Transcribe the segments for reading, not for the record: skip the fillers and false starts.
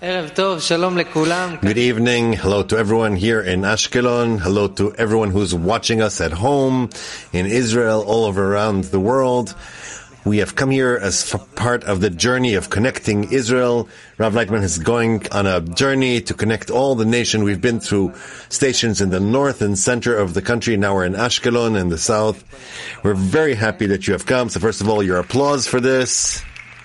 Good evening. Hello to everyone here in Ashkelon. Hello to everyone who's watching us at home, in Israel, all over around the world. We have come here as part of the journey of connecting Israel. Rav Leitman is going on a journey to connect all the nation. We've been through stations in the north and center of the country. Now we're in Ashkelon in the south. We're very happy that you have come. So first of all, your applause for this.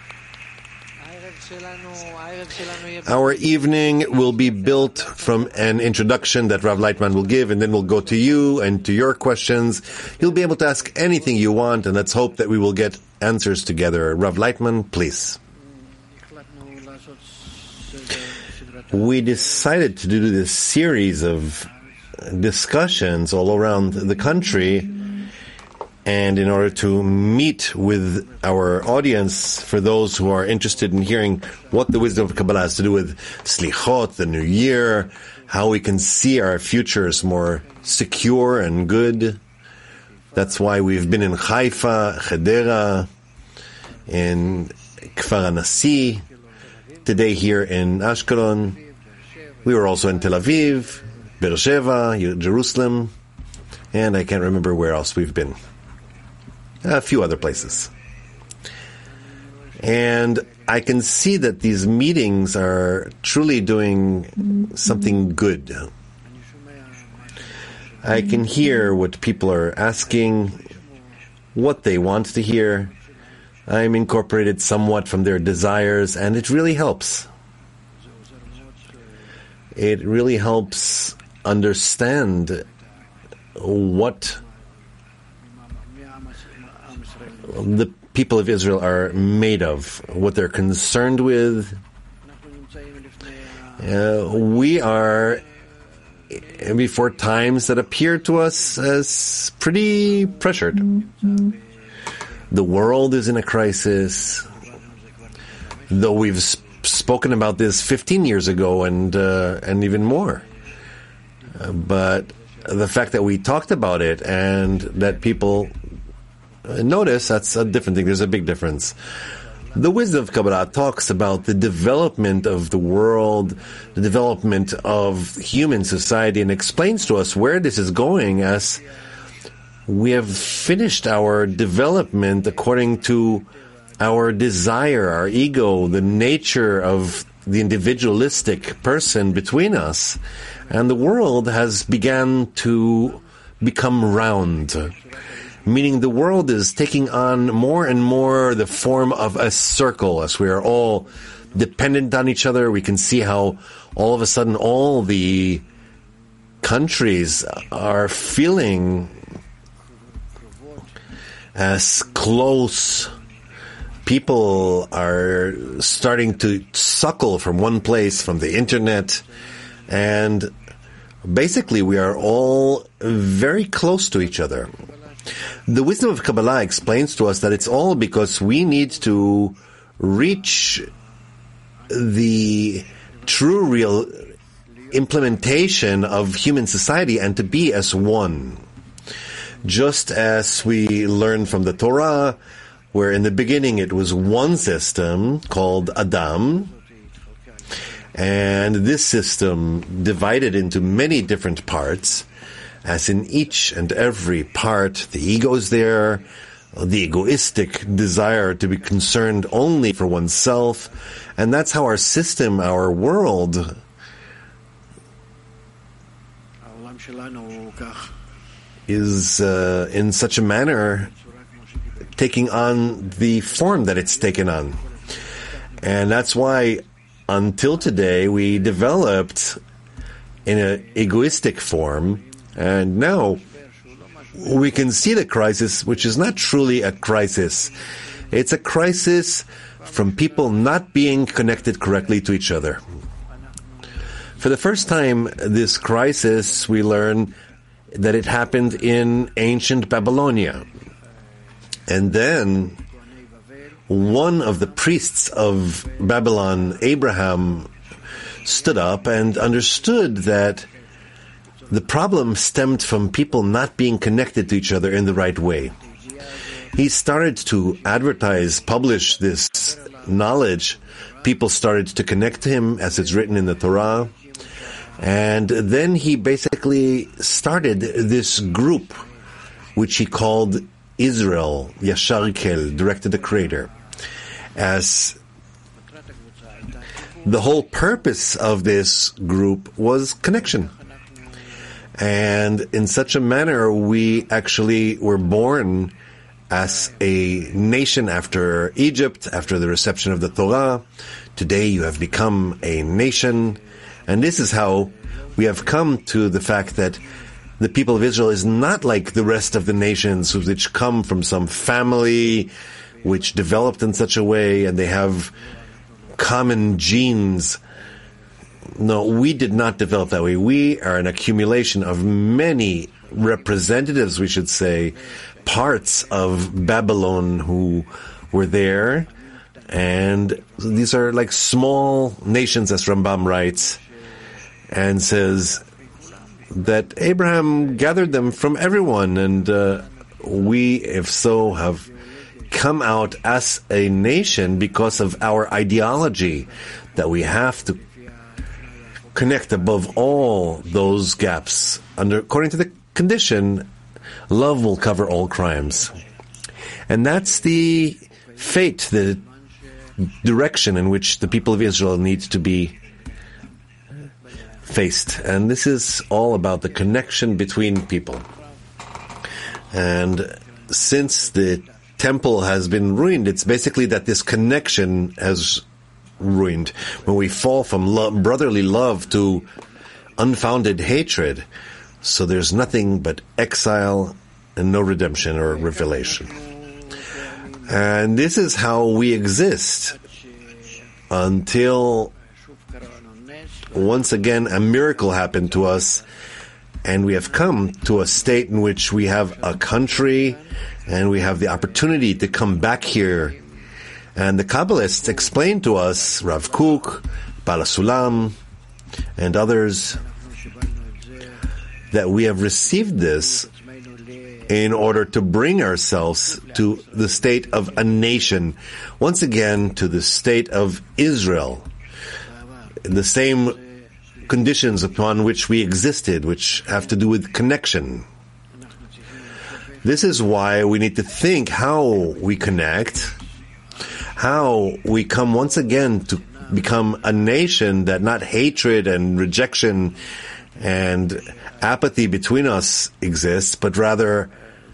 Our evening will be built from an introduction that Rav Leitman will give, and then we'll go to you and to your questions. You'll be able to ask anything you want, and let's hope that we will get answers together. Rav Leitman, please. We decided to do this series of discussions all around the country, and in order to meet with our audience, for those who are interested in hearing what the wisdom of Kabbalah has to do with Slichot, the new year, how we can see our futures more secure and good. That's why we've been in Haifa, Hedera, in Kfar HaNasi, today here in Ashkelon. We were also in Tel Aviv, Beersheba, Jerusalem, and I can't remember where else we've been. A few other places. And I can see that these meetings are truly doing something good. I can hear what people are asking, what they want to hear. I'm incorporated somewhat from their desires, and it really helps. It really helps understand what the people of Israel are made of, what they're concerned with. We are before times that appear to us as pretty pressured. The world is in a crisis, though we've spoken about this 15 years ago and even more. But the fact that we talked about it and that people notice, that's a different thing. There's a big difference. The wisdom of Kabbalah talks about the development of the world, the development of human society, and explains to us where this is going as we have finished our development according to our desire, our ego, the nature of the individualistic person between us. And the world has begun to become round. Meaning the world is taking on more and more the form of a circle, as we are all dependent on each other. We can see how all of a sudden all the countries are feeling as close. People are starting to suckle from one place, from the internet, and basically we are all very close to each other. The wisdom of Kabbalah explains to us that it's all because we need to reach the true, real implementation of human society and to be as one. Just as we learn from the Torah, where in the beginning it was one system called Adam, and this system divided into many different parts. As in each and every part, the ego is there, the egoistic desire to be concerned only for oneself, and that's how our system, our world, is in such a manner taking on the form that it's taken on. And that's why until today we developed in an egoistic form. And now we can see the crisis, which is not truly a crisis. It's a crisis from people not being connected correctly to each other. For the first time, this crisis, we learn that it happened in ancient Babylonia. And then one of the priests of Babylon, Abraham, stood up and understood that the problem stemmed from people not being connected to each other in the right way. He started to advertise, publish this knowledge people started to connect to him, as it's written in the Torah. And then he basically started this group, which he called Israel, Yashar Kel, directed the Creator, as the whole purpose of this group was connection. And in such a manner, we actually were born as a nation after Egypt, after the reception of the Torah. Today you have become a nation. And this is how we have come to the fact that the people of Israel is not like the rest of the nations which come from some family which developed in such a way and they have common genes. No, we did not develop that way. We are an accumulation of many representatives, we should say, parts of Babylon who were there. And these are like small nations, as Rambam writes, and says that Abraham gathered them from everyone, and we, if so, have come out as a nation because of our ideology that we have to connect above all those gaps. According to the condition, love will cover all crimes. And that's the fate, the direction in which the people of Israel needs to be faced. And this is all about the connection between people. And since the temple has been ruined, it's basically that this connection has ruined. When we fall from brotherly love to unfounded hatred, so there's nothing but exile and no redemption or revelation. And this is how we exist until once again a miracle happened to us, and we have come to a state in which we have a country and we have the opportunity to come back here. And the Kabbalists explained to us, Rav Kook, Baal HaSulam, and others, that we have received this in order to bring ourselves to the state of a nation, once again to the state of Israel, the same conditions upon which we existed, which have to do with connection. This is why we need to think how we connect, how we come once again to become a nation that not hatred and rejection and apathy between us exists, but rather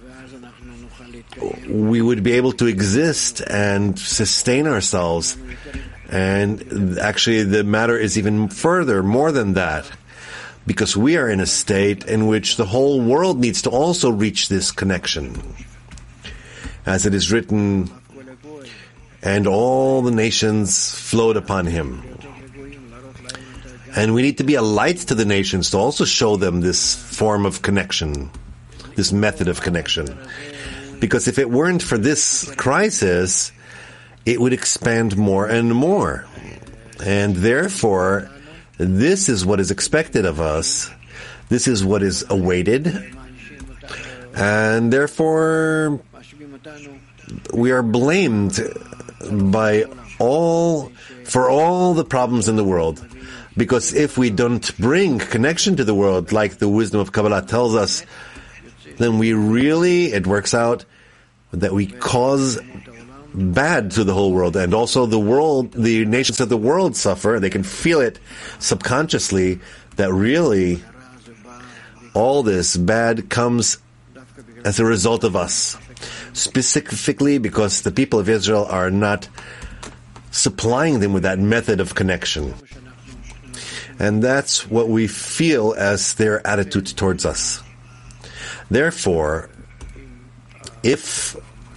we would be able to exist and sustain ourselves. And actually the matter is even further, more than that, because we are in a state in which the whole world needs to also reach this connection. As it is written, and all the nations flowed upon him. And we need to be a light to the nations to also show them this form of connection, this method of connection. Because if it weren't for this crisis, it would expand more and more. And therefore, this is what is expected of us. This is what is awaited. And therefore, we are blamed for all the problems in the world. Because if we don't bring connection to the world, like the wisdom of Kabbalah tells us, then it works out that we cause bad to the whole world. And also the nations of the world suffer. They can feel it subconsciously that really all this bad comes as a result of us. Specifically because the people of Israel are not supplying them with that method of connection. And that's what we feel as their attitude towards us. Therefore, if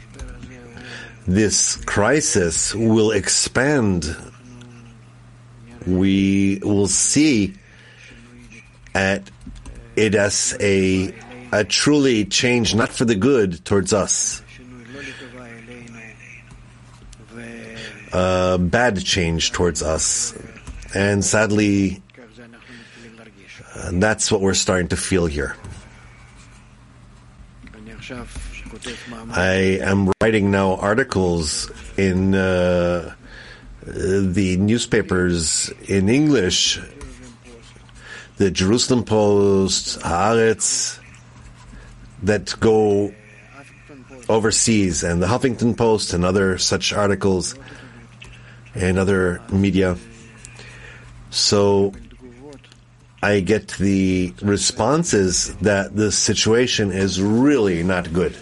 this crisis will expand, we will see it as a truly change, not for the good, towards us. A bad change towards us. And sadly, that's what we're starting to feel here. I am writing now articles in the newspapers in English, the Jerusalem Post, Haaretz, that go overseas, and the Huffington Post and other such articles and other media. So I get the responses that the situation is really not good.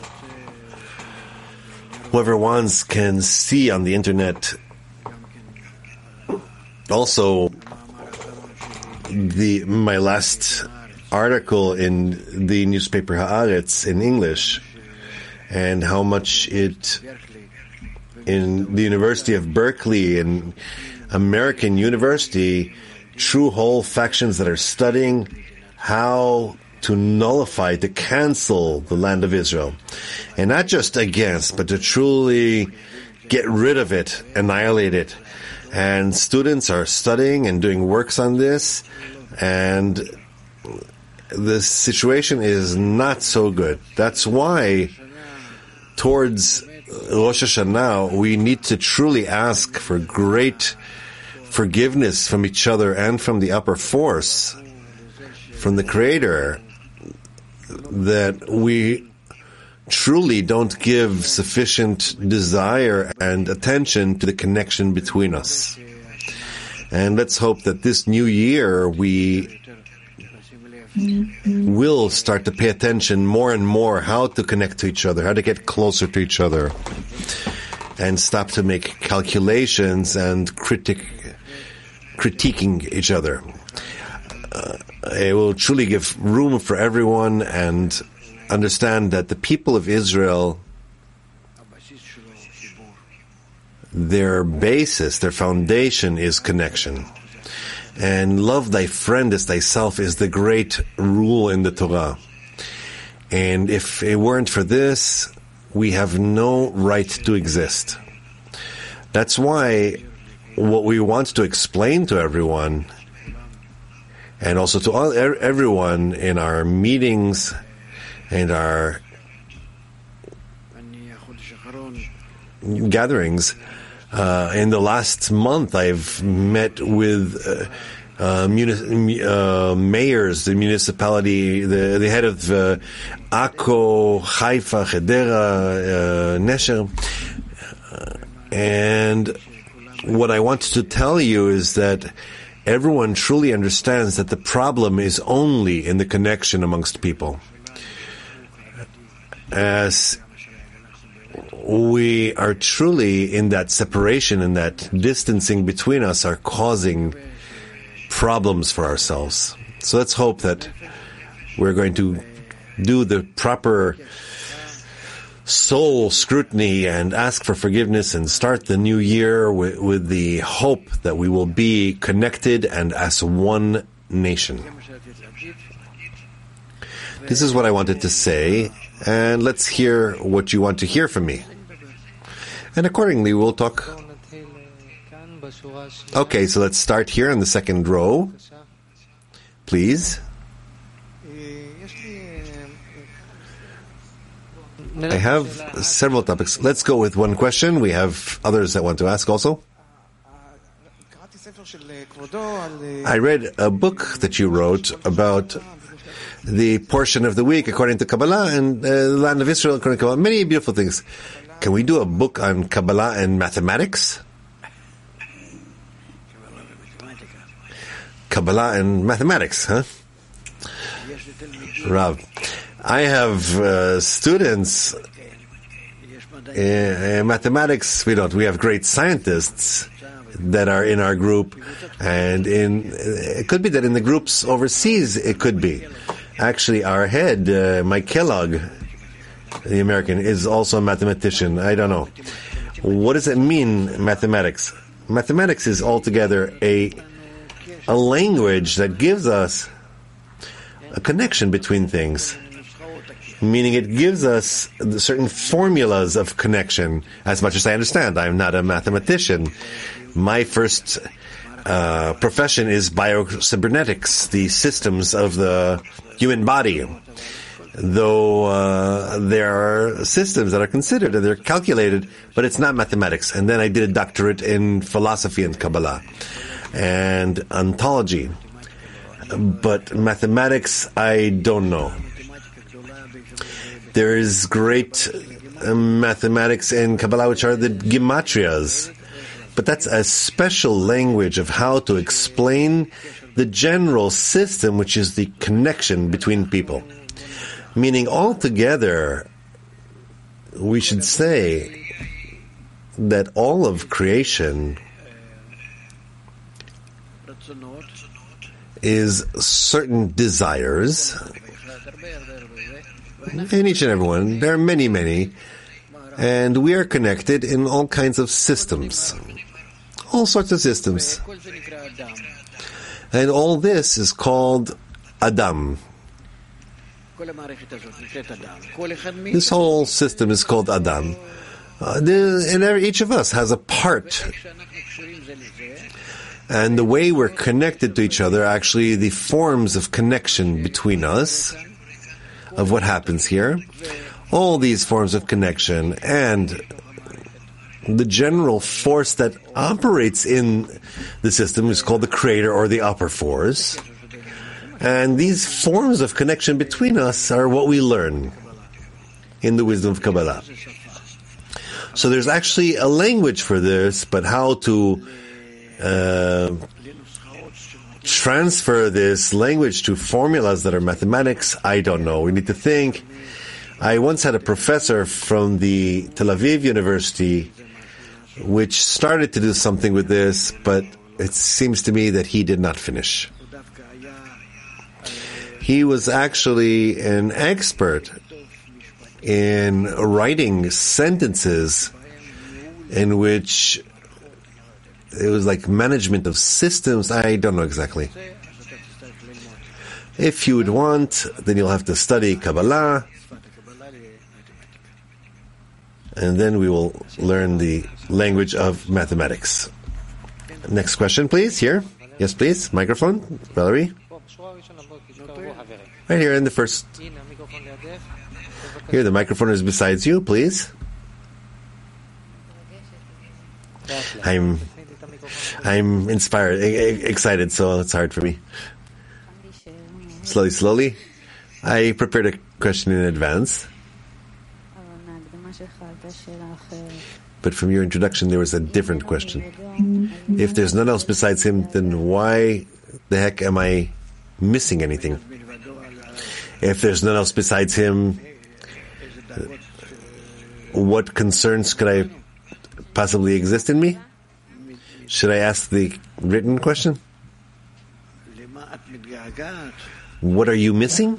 Whoever wants can see on the internet also my last article in the newspaper Haaretz in English, and how much it in the University of Berkeley, an American university, true whole factions that are studying how to nullify, to cancel the land of Israel. And not just against, but to truly get rid of it, annihilate it. And students are studying and doing works on this, and the situation is not so good. That's why towards Rosh Hashanah, we need to truly ask for great forgiveness from each other and from the upper force, from the Creator, that we truly don't give sufficient desire and attention to the connection between us. And let's hope that this new year we will start to pay attention more and more how to connect to each other, how to get closer to each other, and stop to make calculations and critiquing each other. It will truly give room for everyone and understand that the people of Israel, their basis, their foundation is connection. And love thy friend as thyself is the great rule in the Torah. And if it weren't for this, we have no right to exist. That's why what we want to explain to everyone, and also to everyone in our meetings and our gatherings, in the last month, I've met with mayors, the municipality, the head of Akko, Haifa, Hedera, Nesher. And what I want to tell you is that everyone truly understands that the problem is only in the connection amongst people. As we are truly in that separation and that distancing between us are causing problems for ourselves. So let's hope that we're going to do the proper soul scrutiny and ask for forgiveness and start the new year with the hope that we will be connected and as one nation. This is what I wanted to say, and let's hear what you want to hear from me. And accordingly, we'll talk. Okay, so let's start here in the second row. Please. I have several topics. Let's go with one question. We have others that want to ask also. I read a book that you wrote about the portion of the week according to Kabbalah and the land of Israel according to Kabbalah. Many beautiful things. Can we do a book on Kabbalah and mathematics? Kabbalah and mathematics, huh? Rav, I have students in mathematics. We don't. We have great scientists that are in our group, and it could be that in the groups overseas it could be. Actually, our head, Mike Kellogg, the American, is also a mathematician. I don't know. What does it mean, mathematics? Mathematics is altogether a language that gives us a connection between things. Meaning it gives us certain formulas of connection, as much as I understand. I'm not a mathematician. My first profession is biocybernetics, the systems of the human body. though there are systems that are considered and they're calculated, but it's not mathematics. And then I did a doctorate in philosophy and Kabbalah and ontology. But mathematics, I don't know. There is great mathematics in Kabbalah, which are the gematrias. But that's a special language of how to explain the general system, which is the connection between people. Meaning altogether, we should say that all of creation is certain desires in each and every one. There are many, many. And we are connected in all kinds of systems. All sorts of systems. And all this is called Adam. This whole system is called Adam. And each of us has a part. And the way we're connected to each other, actually the forms of connection between us, of what happens here, all these forms of connection and the general force that operates in the system is called the creator or the upper force. And these forms of connection between us are what we learn in the wisdom of Kabbalah. So there's actually a language for this, but how to transfer this language to formulas that are mathematics, I don't know. We need to think. I once had a professor from the Tel Aviv University which started to do something with this, but it seems to me that he did not finish. He was actually an expert in writing sentences in which it was like management of systems. I don't know exactly. If you would want, then you'll have to study Kabbalah, and then we will learn the language of mathematics. Next question, please. Here. Yes, please. Microphone. Valerie. Right here in the first. Here, the microphone is beside you, please. I'm inspired, excited, so it's hard for me. Slowly. I prepared a question in advance. But from your introduction, there was a different question. If there's none else besides him, then why the heck am I missing anything? If there's none else besides him, what concerns could I possibly exist in me? Should I ask the written question? What are you missing?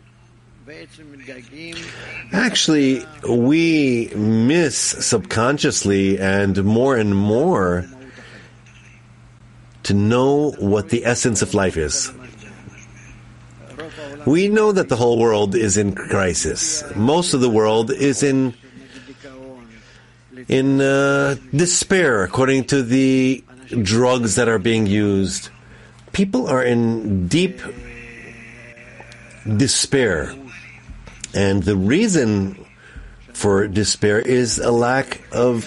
Actually, we miss subconsciously and more to know what the essence of life is. We know that the whole world is in crisis. Most of the world is in despair, according to the drugs that are being used. People are in deep despair. And the reason for despair is a lack of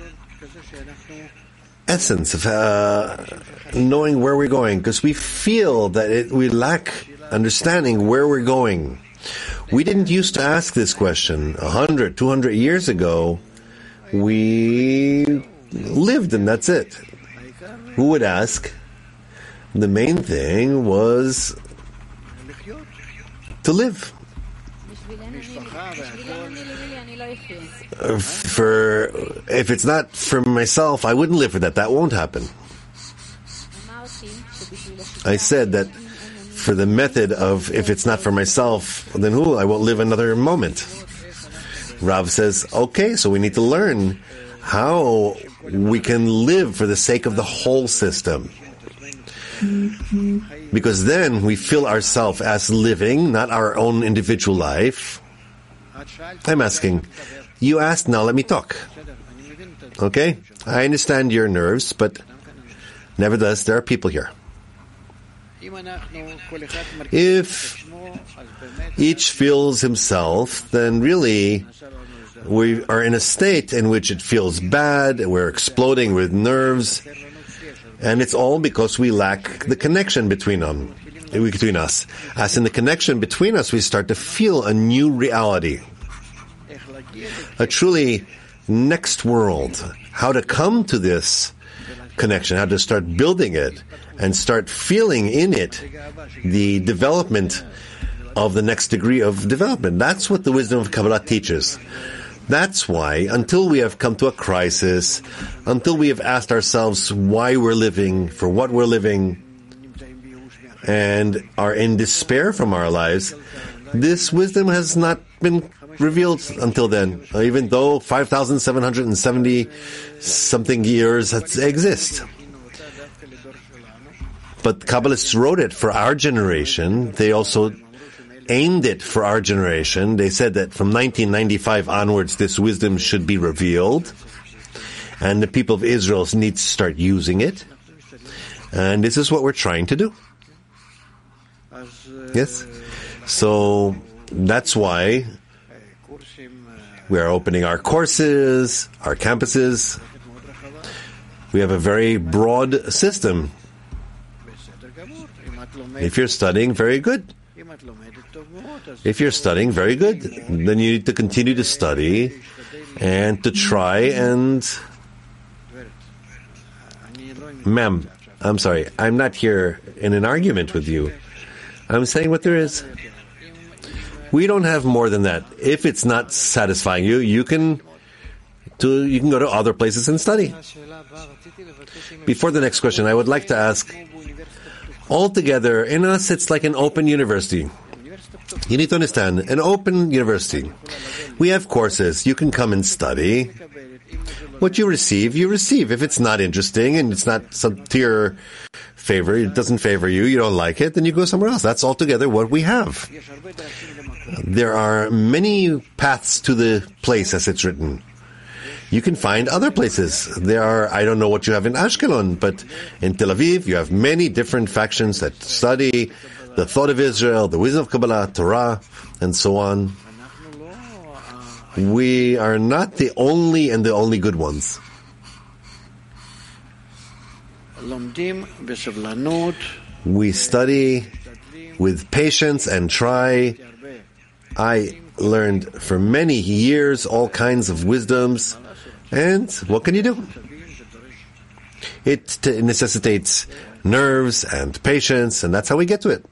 essence, of knowing where we're going, because we feel that we lack understanding where we're going. We didn't used to ask this question 100, 200 years ago. We lived and that's it. Who would ask? The main thing was to live. If it's not for myself, I wouldn't live for that. That won't happen. I said that for the method of if it's not for myself, then I won't live another moment. Rav says, okay, so we need to learn how we can live for the sake of the whole system. Because then we feel ourselves as living, not our own individual life. I'm asking. You asked, now let me talk. Okay? I understand your nerves, but nevertheless, there are people here. If each feels himself, then really we are in a state in which it feels bad, we're exploding with nerves, and it's all because we lack the connection between us. As in the connection between us, we start to feel a new reality, a truly next world. How to come to this connection, how to start building it, and start feeling in it the development of the next degree of development. That's what the wisdom of Kabbalah teaches. That's why, until we have come to a crisis, until we have asked ourselves why we're living, for what we're living, and are in despair from our lives, this wisdom has not been revealed until then, even though 5,770 something years exist. But Kabbalists wrote it for our generation. They also aimed it for our generation. They said that from 1995 onwards, this wisdom should be revealed, and the people of Israel need to start using it. And this is what we're trying to do. Yes? So that's why we are opening our courses, our campuses. We have a very broad system. If you're studying, very good. If you're studying, very good. Then you need to continue to study and to try and... Ma'am, I'm sorry. I'm not here in an argument with you. I'm saying what there is. We don't have more than that. If it's not satisfying you, you can go to other places and study. Before the next question, I would like to ask, altogether, in us, it's like an open university. You need to understand, an open university. We have courses. You can come and study. What you receive, you receive. If it's not interesting and it's not to your favor, it doesn't favor you, you don't like it, then you go somewhere else. That's altogether what we have. There are many paths to the place, as it's written. You can find other places. There are, I don't know what you have in Ashkelon, but in Tel Aviv, you have many different factions that study the thought of Israel, the wisdom of Kabbalah, Torah, and so on. We are not the only and the only good ones. We study with patience and try. I learned for many years all kinds of wisdoms, and what can you do? It necessitates nerves and patience, and that's how we get to it.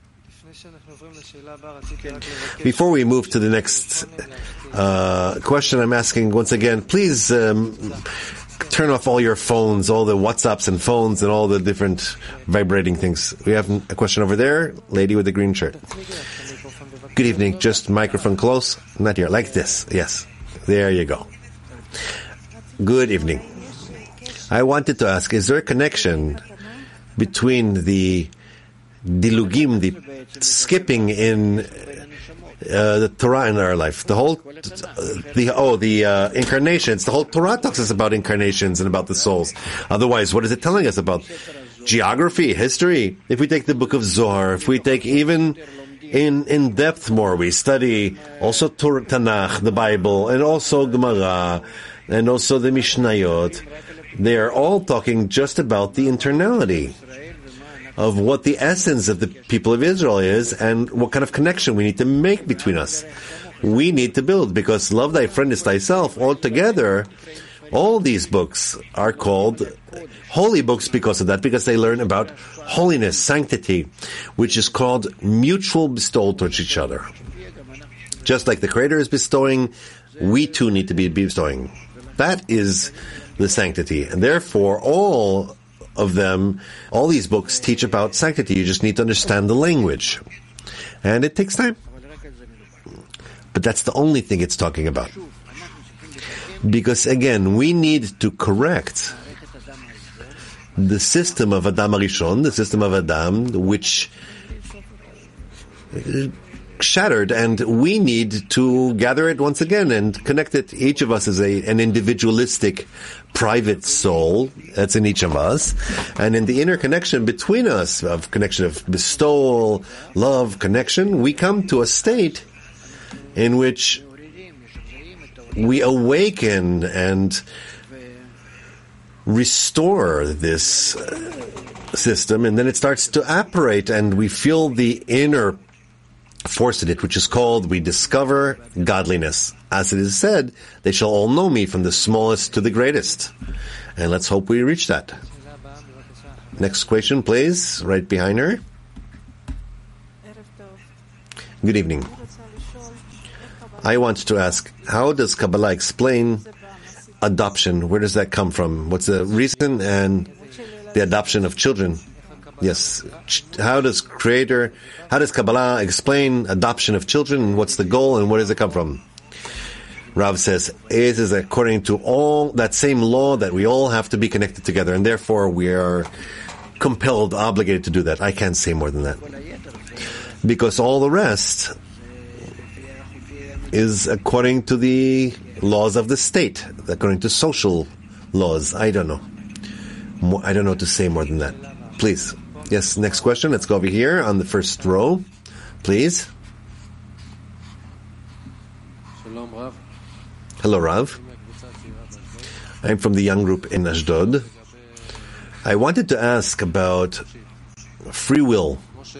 Before we move to the next question, I'm asking once again, please turn off all your phones, all the WhatsApps and phones and all the different vibrating things. We have a question over there, lady with the green shirt. Good evening, just microphone close, not here, like this, yes. There you go. Good evening. I wanted to ask, is there a connection between the dilugim, the skipping in the Torah in our life, the incarnations? The whole Torah talks us about incarnations and about the souls. Otherwise, what is it telling us about geography, history? If we take the book of Zohar, if we take even in depth more, we study also Torah, Tanakh, the Bible, and also Gemara, and also the Mishnayot. They are all talking just about the internality of what the essence of the people of Israel is and what kind of connection we need to make between us. We need to build, because love thy friend as thyself, altogether, all these books are called holy books because of that, because they learn about holiness, sanctity, which is called mutual bestowal towards each other. Just like the Creator is bestowing, we too need to be bestowing. That is the sanctity. And therefore, all of them, all these books teach about sanctity. You just need to understand the language. And it takes time. But that's the only thing it's talking about. Because again, we need to correct the system of Adam Arishon, the system of Adam, which shattered, and we need to gather it once again and connect it. Each of us is an individualistic, private soul that's in each of us, and in the interconnection between us, of connection of bestowal, love, connection, we come to a state in which we awaken and restore this system, and then it starts to operate, and we feel the inner force in it, which is called, we discover godliness. As it is said, they shall all know me, from the smallest to the greatest. And let's hope we reach that. Next question, please, right behind her. Good evening. I want to ask, how does Kabbalah explain adoption? Where does that come from? What's the reason and the adoption of children? Yes. How does Kabbalah explain adoption of children? What's the goal and where does it come from? Rav says, it is according to all that same law that we all have to be connected together, and therefore we are compelled, obligated to do that. I can't say more than that. Because all the rest is according to the laws of the state, according to social laws. I don't know. I don't know what to say more than that. Please. Yes, next question. Let's go over here on the first row. Please. Hello, Rav. I'm from the young group in Ashdod. I wanted to ask about free will.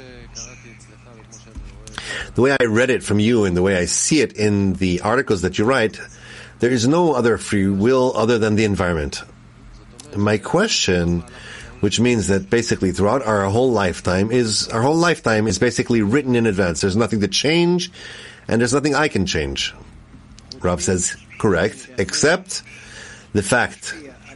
The way I read it from you and the way I see it in the articles that you write, there is no other free will other than the environment. My question, which means that basically throughout our whole lifetime is basically written in advance. There's nothing to change, and there's nothing I can change. Rav says, correct, except the fact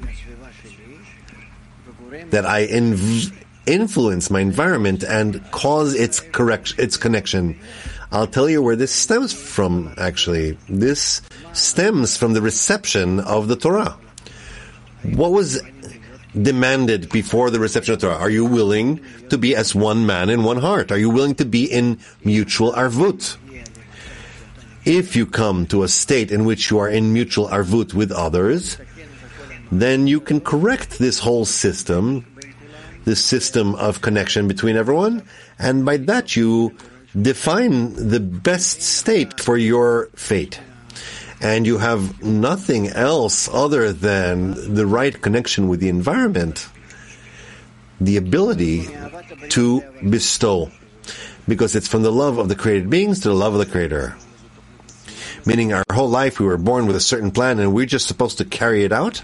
that I influence my environment and cause its connection. I'll tell you where this stems from, actually. This stems from the reception of the Torah. What was demanded before the reception of Torah? Are you willing to be as one man in one heart? Are you willing to be in mutual arvut? If you come to a state in which you are in mutual arvut with others, then you can correct this whole system, this system of connection between everyone, and by that you define the best state for your fate. And you have nothing else other than the right connection with the environment, the ability to bestow. Because it's from the love of the created beings to the love of the Creator. Meaning our whole life we were born with a certain plan and we're just supposed to carry it out?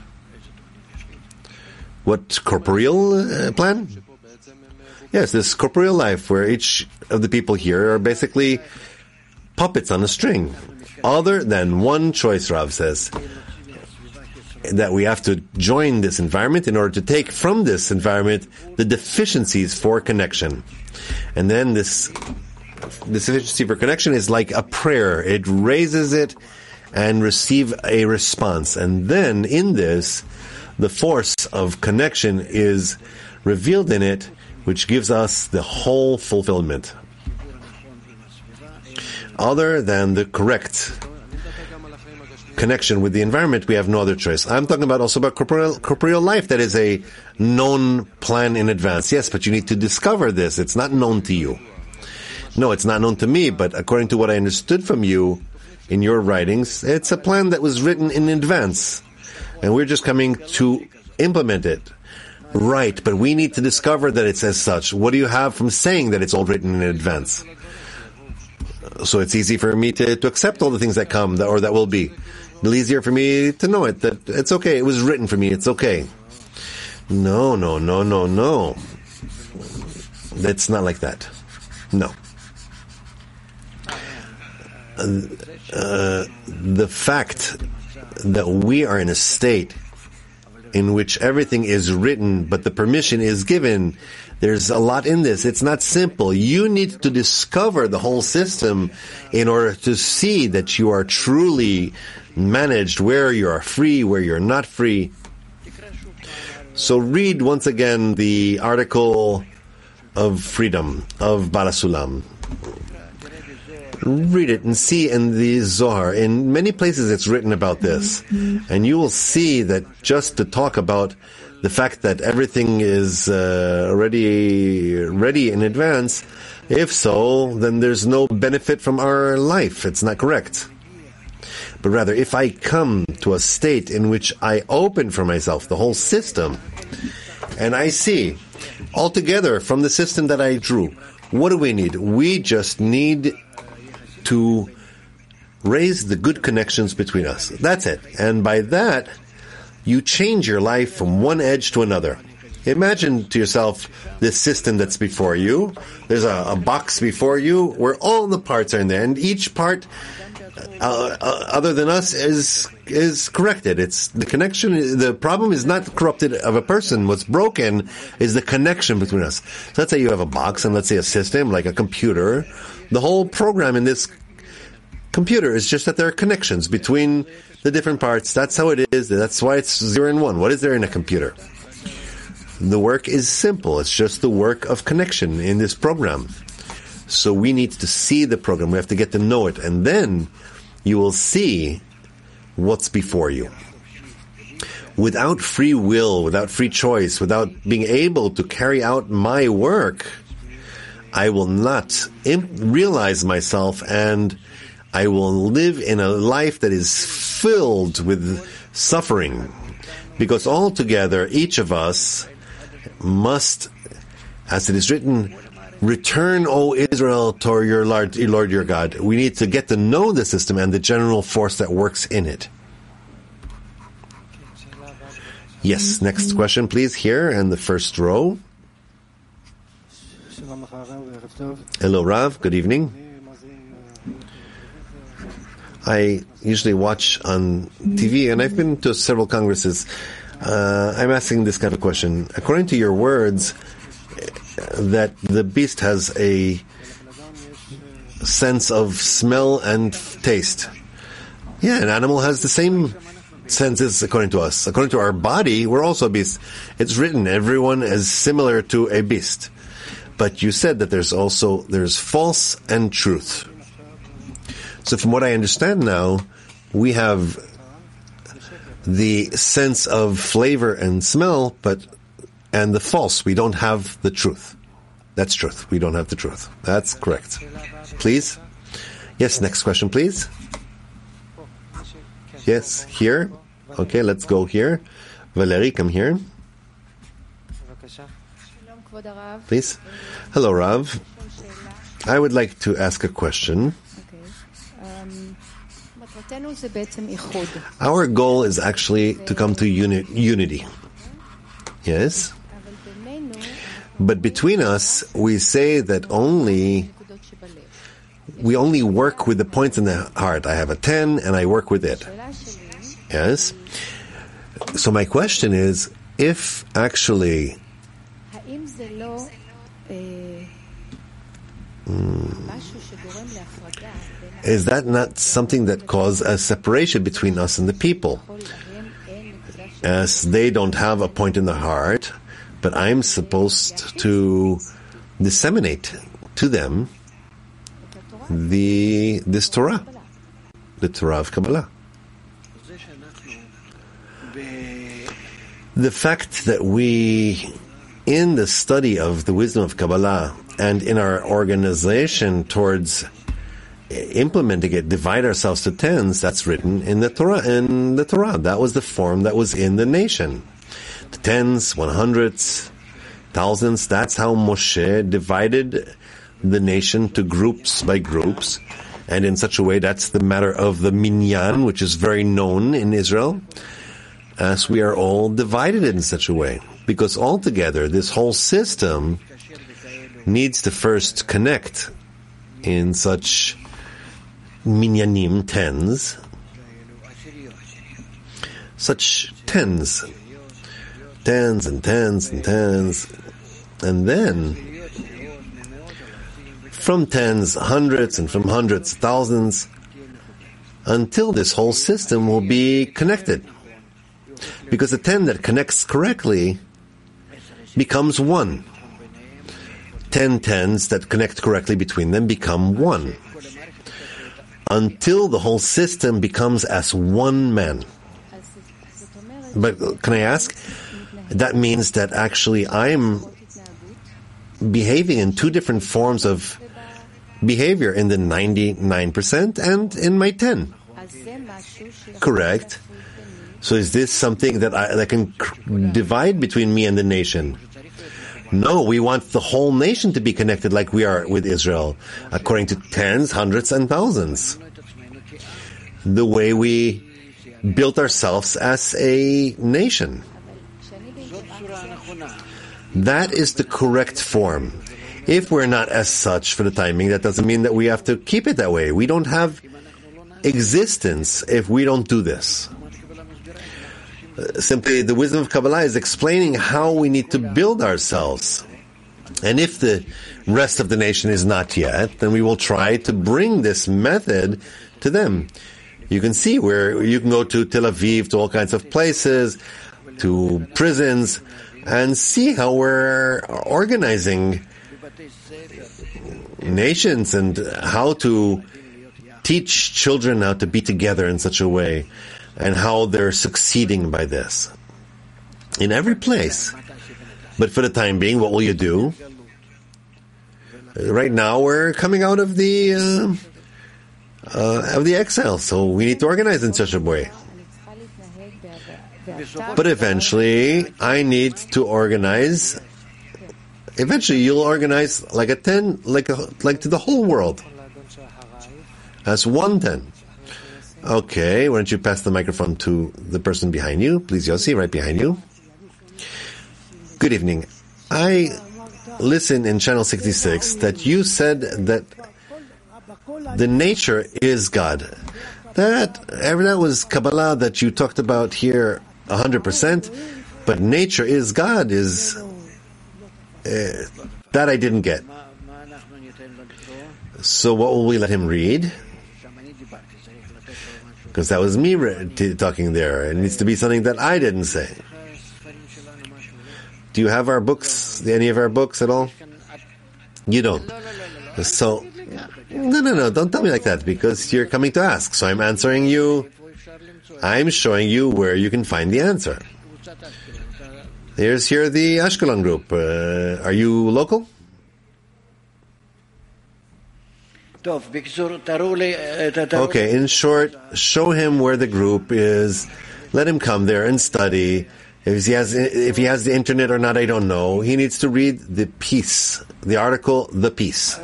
What corporeal plan? Yes, this corporeal life where each of the people here are basically puppets on a string. Other than one choice, Rav says, that we have to join this environment in order to take from this environment the deficiencies for connection. And then this deficiency for connection is like a prayer. It raises it and receive a response. And then in this, the force of connection is revealed in it, which gives us the whole fulfillment. Other than the correct connection with the environment, we have no other choice. I'm talking also about corporeal life that is a known plan in advance. Yes, but you need to discover this. It's not known to you. No, it's not known to me, but according to what I understood from you in your writings, it's a plan that was written in advance. And we're just coming to implement it. Right, but we need to discover that it's as such. What do you have from saying that it's all written in advance? So it's easy for me to accept all the things that come or that will be. It's easier for me to know it, that it's okay. It was written for me. It's okay. No. That's not like that. No. The fact that we are in a state in which everything is written, but the permission is given, there's a lot in this. It's not simple. You need to discover the whole system in order to see that you are truly managed, where you are free, where you're not free. So read once again the article of freedom of Baal HaSulam. read it and see in the Zohar. In many places it's written about this. And you will see that just to talk about the fact that everything is already ready in advance, if so, then there's no benefit from our life. It's not correct. But rather, if I come to a state in which I open for myself the whole system, and I see altogether from the system that I drew, what do we need? We just need to raise the good connections between us. That's it. And by that, you change your life from one edge to another. Imagine to yourself this system that's before you. There's a box before you where all the parts are in there, and each part other than us is corrected. It's the connection. The problem is not corrupted of a person. What's broken is the connection between us. So let's say you have a box, and let's say a system like a computer. The whole program in this computer is just that there are connections between the different parts. That's how it is. That's why it's 0 and 1. What is there in a computer? The work is simple. It's just the work of connection in this program. So we need to see the program. We have to get to know it. And then you will see what's before you. Without free will, without free choice, without being able to carry out my work, I will not realize myself, and I will live in a life that is filled with suffering. Because altogether, each of us must, as it is written, return, O Israel, to your Lord your God. We need to get to know the system and the general force that works in it. Yes, next question, please, here in the first row. Hello, Rav. Good evening. I usually watch on TV, and I've been to several congresses. I'm asking this kind of question. According to your words, that the beast has a sense of smell and taste. Yeah, an animal has the same senses according to us. According to our body, we're also beasts. It's written, everyone is similar to a beast. But you said that there's false and truth. So from what I understand now, we have the sense of flavor and smell, and the false. We don't have the truth. That's truth. We don't have the truth. That's correct. Please? Yes, next question, please. Yes, here. Okay, let's go here. Valerie, come here. Please. Hello, Rav. I would like to ask a question. Our goal is actually to come to unity. Yes? But between us, we say that we only work with the points in the heart. I have a 10 and I work with it. Yes? So my question is, if actually is that not something that causes a separation between us and the people? As they don't have a point in the heart, but I'm supposed to disseminate to them this Torah, the Torah of Kabbalah. The fact that we, in the study of the wisdom of Kabbalah and in our organization towards implementing it, divide ourselves to tens, that's written in the Torah. That was the form that was in the nation. The tens, 100s, thousands, that's how Moshe divided the nation to groups by groups. And in such a way, that's the matter of the minyan, which is very known in Israel, as we are all divided in such a way. Because altogether, this whole system needs to first connect in such minyanim, tens, such tens and tens and tens, and then from tens, hundreds, and from hundreds, thousands, until this whole system will be connected. Because the 10 that connects correctly becomes 1. 10 tens that connect correctly between them become 1. until the whole system becomes as one man. But can I ask? That means that actually I'm behaving in two different forms of behavior, in the 99% and in my 10. Correct. So is this something that can divide between me and the nation? No, we want the whole nation to be connected like we are with Israel, according to tens, hundreds, and thousands. The way we built ourselves as a nation. That is the correct form. If we're not as such for the timing, that doesn't mean that we have to keep it that way. We don't have existence if we don't do this. Simply, the wisdom of Kabbalah is explaining how we need to build ourselves. And if the rest of the nation is not yet, then we will try to bring this method to them. You can see where you can go to Tel Aviv, to all kinds of places, to prisons, and see how we're organizing nations and how to teach children how to be together in such a way, and how they're succeeding by this. In every place. But for the time being, what will you do? Right now, we're coming out of the exile, so we need to organize in such a way. But eventually, I need to organize. Eventually, you'll organize like a 10, like to the whole world. As one 10. Okay, why don't you pass the microphone to the person behind you? Please, Yossi, right behind you. Good evening. I listen in Channel 66 that you said that the nature is God. That was Kabbalah that you talked about here 100%, but nature is God is... that I didn't get. So what will we let him read? Because that was me talking there. It needs to be something that I didn't say. Do you have our books, any of our books at all? You don't. So, no, don't tell me like that, because you're coming to ask. So I'm answering you. I'm showing you where you can find the answer. Here's here the Ashkelon group. Are you local? Okay, in short, show him where the group is. Let him come there and study. If he has the internet or not, I don't know. He needs to read the piece, the article, the piece.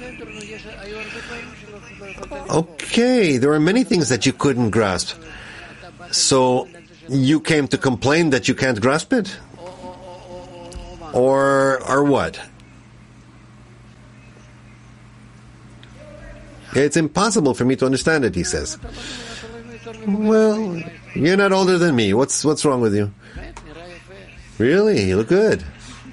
Okay, there are many things that you couldn't grasp. So you came to complain that you can't grasp it? Or what? It's impossible for me to understand it, he says. Well, you're not older than me. What's wrong with you? Really? You look good.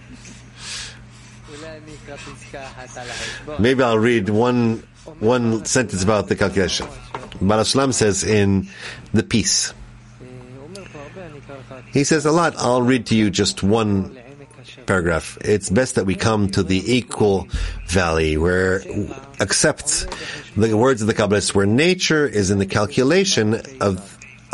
Maybe I'll read one sentence about the calculation. Baal HaSulam says in the piece. He says a lot. I'll read to you just one paragraph. It's best that we come to the equal valley where accepts the words of the Kabbalists, where nature is in the calculation of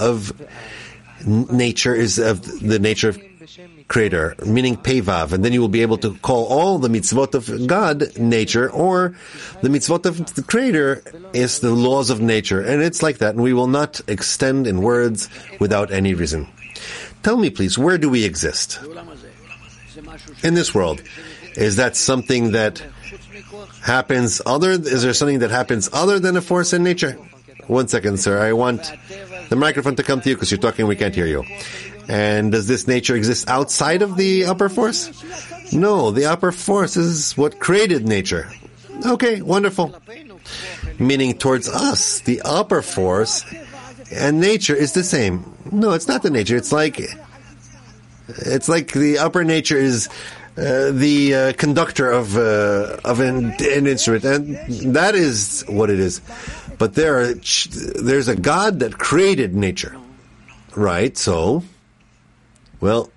nature is of the nature of Creator, meaning Pevav, and then you will be able to call all the mitzvot of God nature, or the mitzvot of the Creator is the laws of nature, and it's like that, and we will not extend in words without any reason. Tell me, please, where do we exist? In this world. Is that something that happens is there something that happens other than a force in nature? 1 second, sir. I want the microphone to come to you because you're talking, we can't hear you. And does this nature exist outside of the upper force? No, the upper force is what created nature. Okay, wonderful. Meaning towards us, the upper force and nature is the same. No, it's not the nature. It's like the upper nature is the conductor of an instrument, and that is what it is. But there's a God that created nature, right? So, well,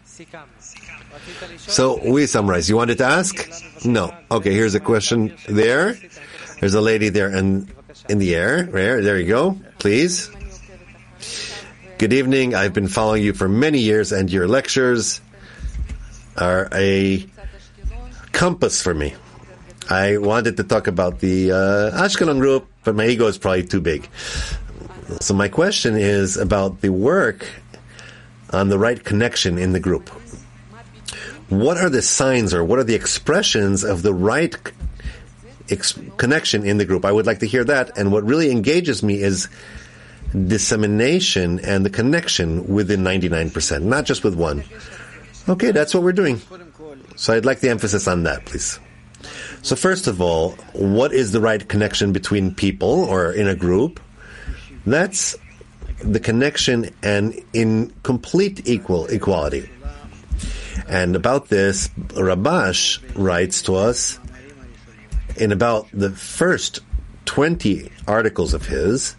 so we summarize. You wanted to ask? No. Okay, here's a question there. There's a lady there, and in the air. There you go. Please. Good evening. I've been following you for many years, and your lectures are a compass for me. I wanted to talk about the Ashkelon group, but my ego is probably too big. So my question is about the work on the right connection in the group. What are the signs or what are the expressions of the right connection in the group? I would like to hear that. And what really engages me is dissemination and the connection within 99%, not just with one. Okay, that's what we're doing. So I'd like the emphasis on that, please. So first of all, what is the right connection between people or in a group? That's the connection and in complete equality. And about this, Rabash writes to us in about the first 20 articles of his.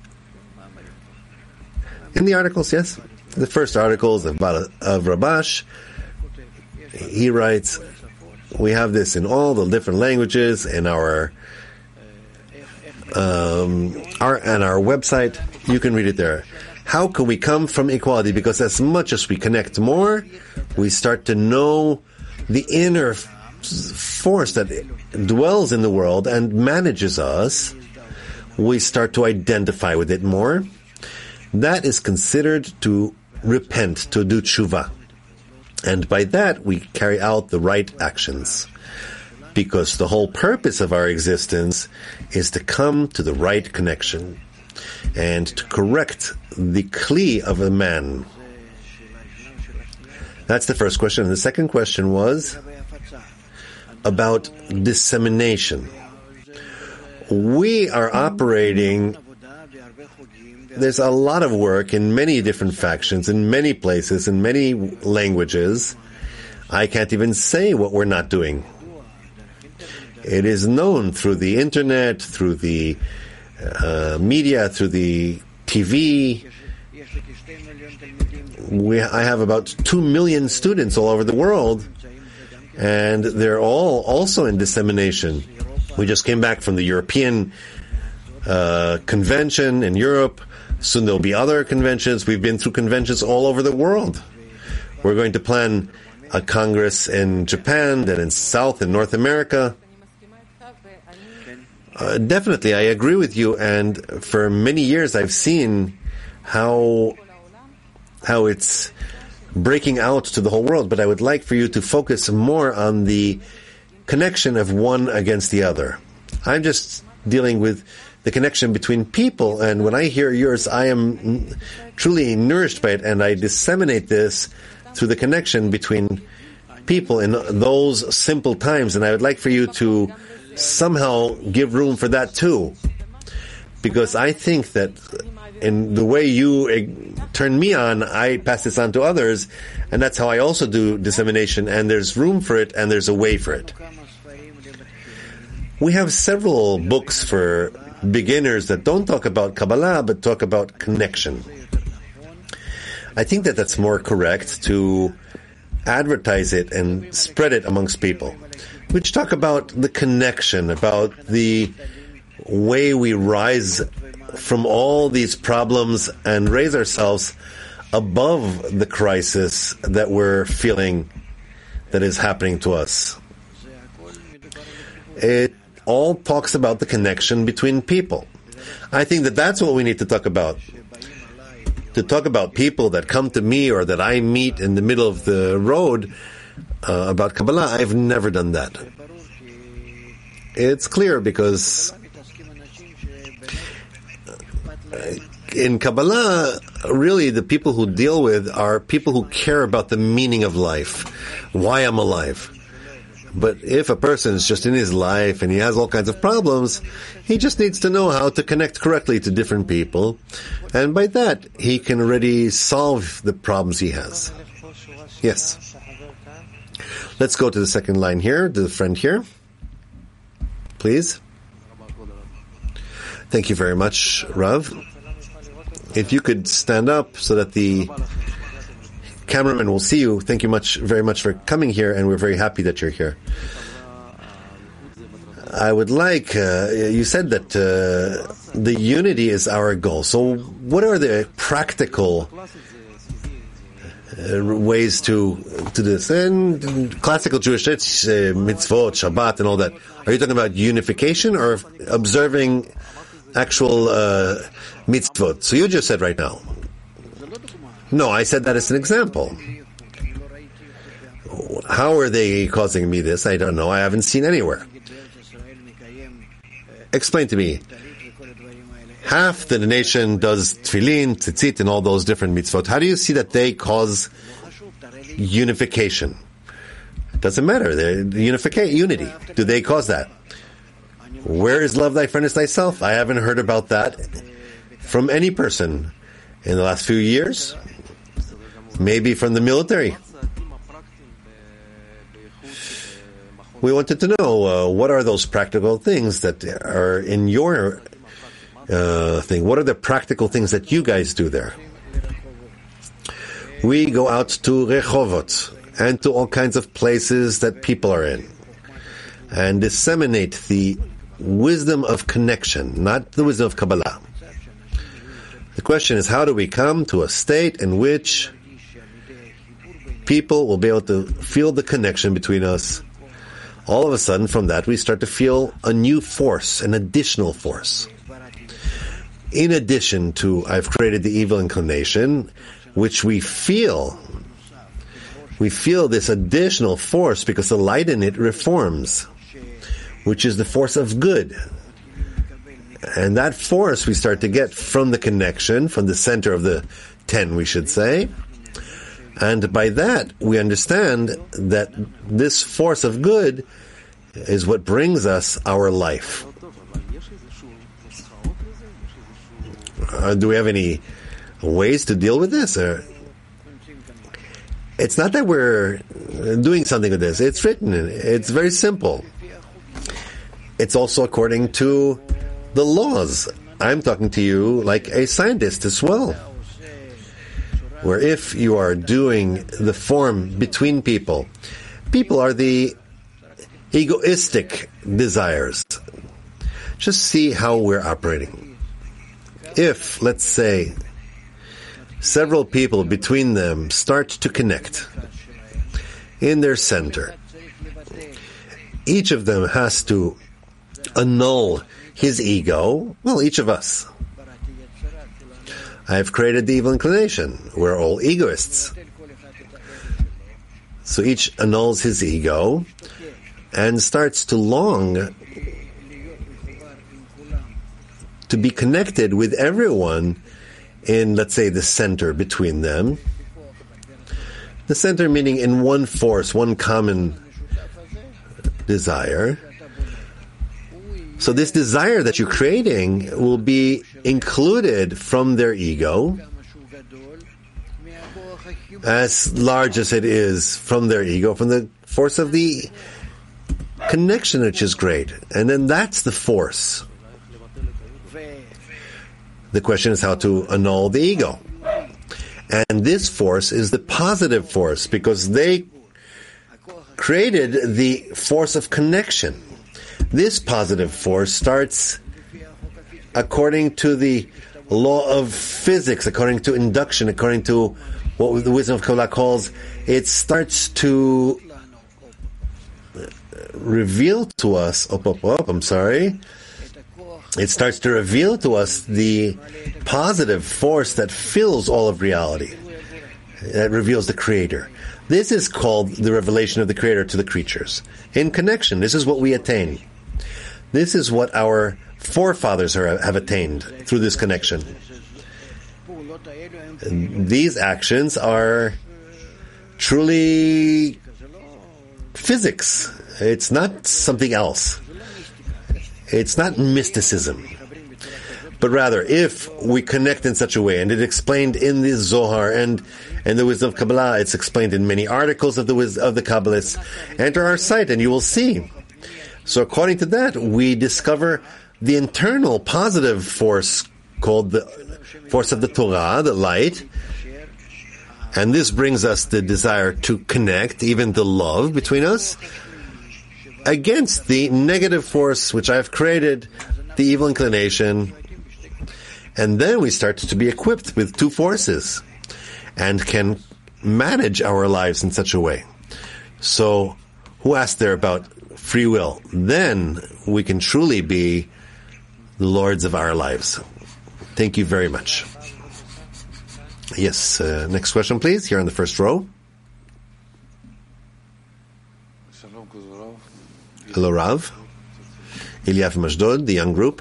In the articles, yes, the first articles of Rabash, he writes, we have this in all the different languages in our website. You can read it there. How can we come from equality? Because as much as we connect more, we start to know the inner force that dwells in the world and manages us. We start to identify with it more. That is considered to repent, to do tshuva. And by that, we carry out the right actions. Because the whole purpose of our existence is to come to the right connection and to correct the kli of a man. That's the first question. And the second question was about dissemination. We are operating, there's a lot of work in many different factions, in many places, in many languages. I can't even say what we're not doing. It is known through the internet, through the media, through the TV. I have about 2 million students all over the world, and they're all also in dissemination. We just came back from the European convention in Europe. Soon there'll be other conventions. We've been through conventions all over the world. We're going to plan a congress in Japan, then in South and North America. Definitely, I agree with you, and for many years I've seen how it's breaking out to the whole world, but I would like for you to focus more on the connection of one against the other. I'm just dealing with the connection between people, and when I hear yours, I am truly nourished by it, and I disseminate this through the connection between people in those simple times, and I would like for you to somehow give room for that too, because I think that in the way you turn me on, I pass this on to others, and that's how I also do dissemination, and there's room for it, and there's a way for it. We have several books for beginners that don't talk about Kabbalah, but talk about connection. I think that that's more correct to advertise it and spread it amongst people, which talk about the connection, about the way we rise from all these problems and raise ourselves above the crisis that we're feeling that is happening to us. It all talks about the connection between people. I think that that's what we need to talk about. To talk about people that come to me or that I meet in the middle of the road about Kabbalah, I've never done that. It's clear because in Kabbalah, really the people who deal with are people who care about the meaning of life, why I'm alive. But if a person is just in his life and he has all kinds of problems, he just needs to know how to connect correctly to different people. And by that, he can already solve the problems he has. Yes. Let's go to the second line here, to the friend here. Please. Thank you very much, Rav. If you could stand up so that the cameraman will see you. Thank you very much for coming here, and we're very happy that you're here. I would like, you said that the unity is our goal. So what are the practical ways to do this? And classical Jewish mitzvot, Shabbat, and all that. Are you talking about unification or observing actual mitzvot? So you just said right now. No, I said that as an example. How are they causing me this? I don't know. I haven't seen anywhere. Explain to me. Half the nation does tefillin, tzitzit, and all those different mitzvot. How do you see that they cause unification? It doesn't matter. They're unity. Do they cause that? Where is love thy friend as thyself? I haven't heard about that from any person in the last few years. Maybe from the military. We wanted to know what are those practical things that are in your thing. What are the practical things that you guys do there? We go out to Rehovot and to all kinds of places that people are in and disseminate the wisdom of connection, not the wisdom of Kabbalah. The question is, how do we come to a state in which people will be able to feel the connection between us? All of a sudden, from that, we start to feel a new force, an additional force. In addition to, I've created the evil inclination, which we feel this additional force because the light in it reforms, which is the force of good. And that force we start to get from the connection, from the center of the 10, we should say. And by that, we understand that this force of good is what brings us our life. Do we have any ways to deal with this? It's not that we're doing something with this. It's written. It's very simple. It's also according to the laws. I'm talking to you like a scientist as well. Where if you are doing the form between people, people are the egoistic desires. Just see how we're operating. If, let's say, several people between them start to connect in their center, each of them has to annul his ego. Well, each of us. I have created the evil inclination. We're all egoists. So each annuls his ego and starts to long to be connected with everyone in, let's say, the center between them. The center meaning in one force, one common desire. So this desire that you're creating will be included from their ego, as large as it is from their ego, from the force of the connection, which is great. And then that's the force. The question is how to annul the ego. And this force is the positive force, because they created the force of connection. This positive force starts according to the law of physics, according to induction, according to what the wisdom of Kabbalah calls, it starts to reveal to us, it starts to reveal to us the positive force that fills all of reality, that reveals the Creator. This is called the revelation of the Creator to the creatures. In connection, this is what we attain. This is what our forefathers have attained through this connection. And these actions are truly physics. It's not something else. It's not mysticism. But rather, if we connect in such a way, and it's explained in the Zohar and the wisdom of Kabbalah, it's explained in many articles of the Kabbalists, enter our site and you will see. So according to that, we discover the internal positive force called the force of the Torah, the light. And this brings us the desire to connect, even the love between us. against the negative force which I've created, the evil inclination. And then we start to be equipped with two forces and can manage our lives in such a way. So, who asked there about free will? Then we can truly be the lords of our lives. Thank you very much. Yes, next question please, here on the first row. Hello, Rav. Ilya from Ashdod, the young group.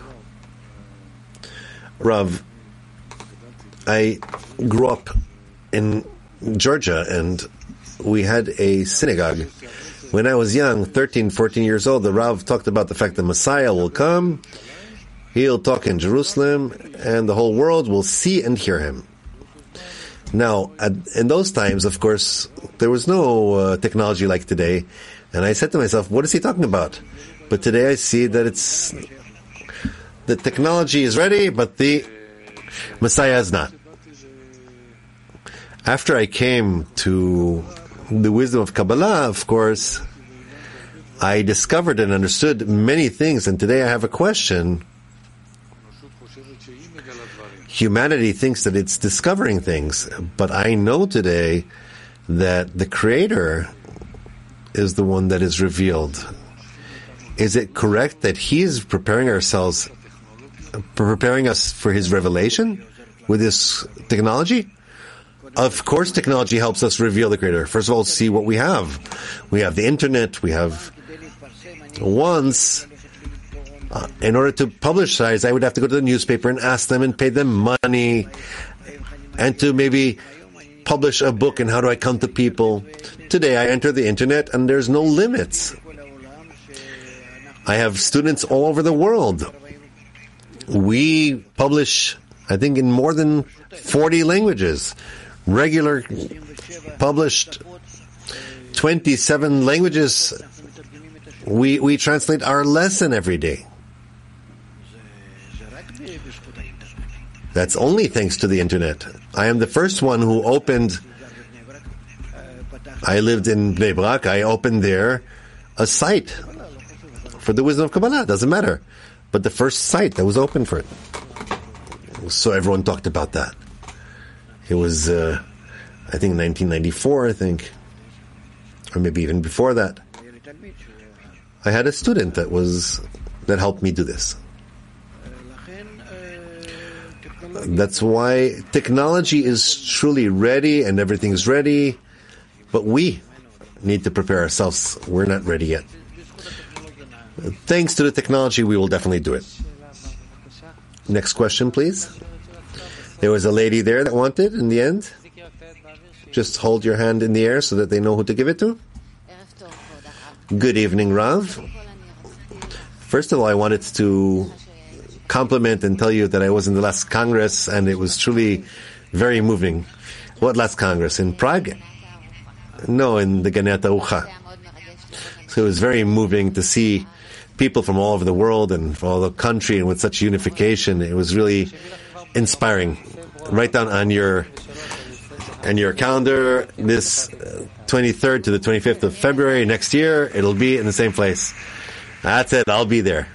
Rav, I grew up in Georgia and we had a synagogue. When I was young, 13, 14 years old, the Rav talked about the fact that Messiah will come, he'll talk in Jerusalem, and the whole world will see and hear him. Now, in those times, of course, there was no technology like today, and I said to myself, what is he talking about? But today I see that the technology is ready, but the Messiah is not. After I came to the wisdom of Kabbalah, of course, I discovered and understood many things, and today I have a question. Humanity thinks that it's discovering things, but I know today that the Creator is the one that is revealed. Is it correct that He is preparing us for His revelation with this technology? Of course, technology helps us reveal the Creator. First of all, see what we have. We have the internet. We have once. In order to publicize, I would have to go to the newspaper and ask them and pay them money, and to maybe publish a book. And how do I come to people? Today, I enter the internet, and there's no limits. I have students all over the world. We publish, I think, in more than 40 languages. Regular, published 27 languages. We translate our lesson every day. That's only thanks to the internet. I am the first one who opened, I lived in Bnei Brak, I opened there a site for the wisdom of Kabbalah. Doesn't matter. But the first site that was open for it. So everyone talked about that. It was, I think 1994, or maybe even before that. I had a student that helped me do this. That's why technology is truly ready and everything's ready, but we need to prepare ourselves. We're not ready yet. Thanks to the technology, we will definitely do it. Next question, please. There was a lady there that wanted, in the end. Just hold your hand in the air so that they know who to give it to. Good evening, Rav. First of all, I wanted to compliment and tell you that I was in the last Congress, and it was truly very moving. What last Congress? In Prague? No, in the Ganei Taucha. So it was very moving to see people from all over the world and from all the country, and with such unification. It was really inspiring. Write down on your calendar this 23rd to the 25th of February next year. It'll be in the same place. That's it. I'll be there.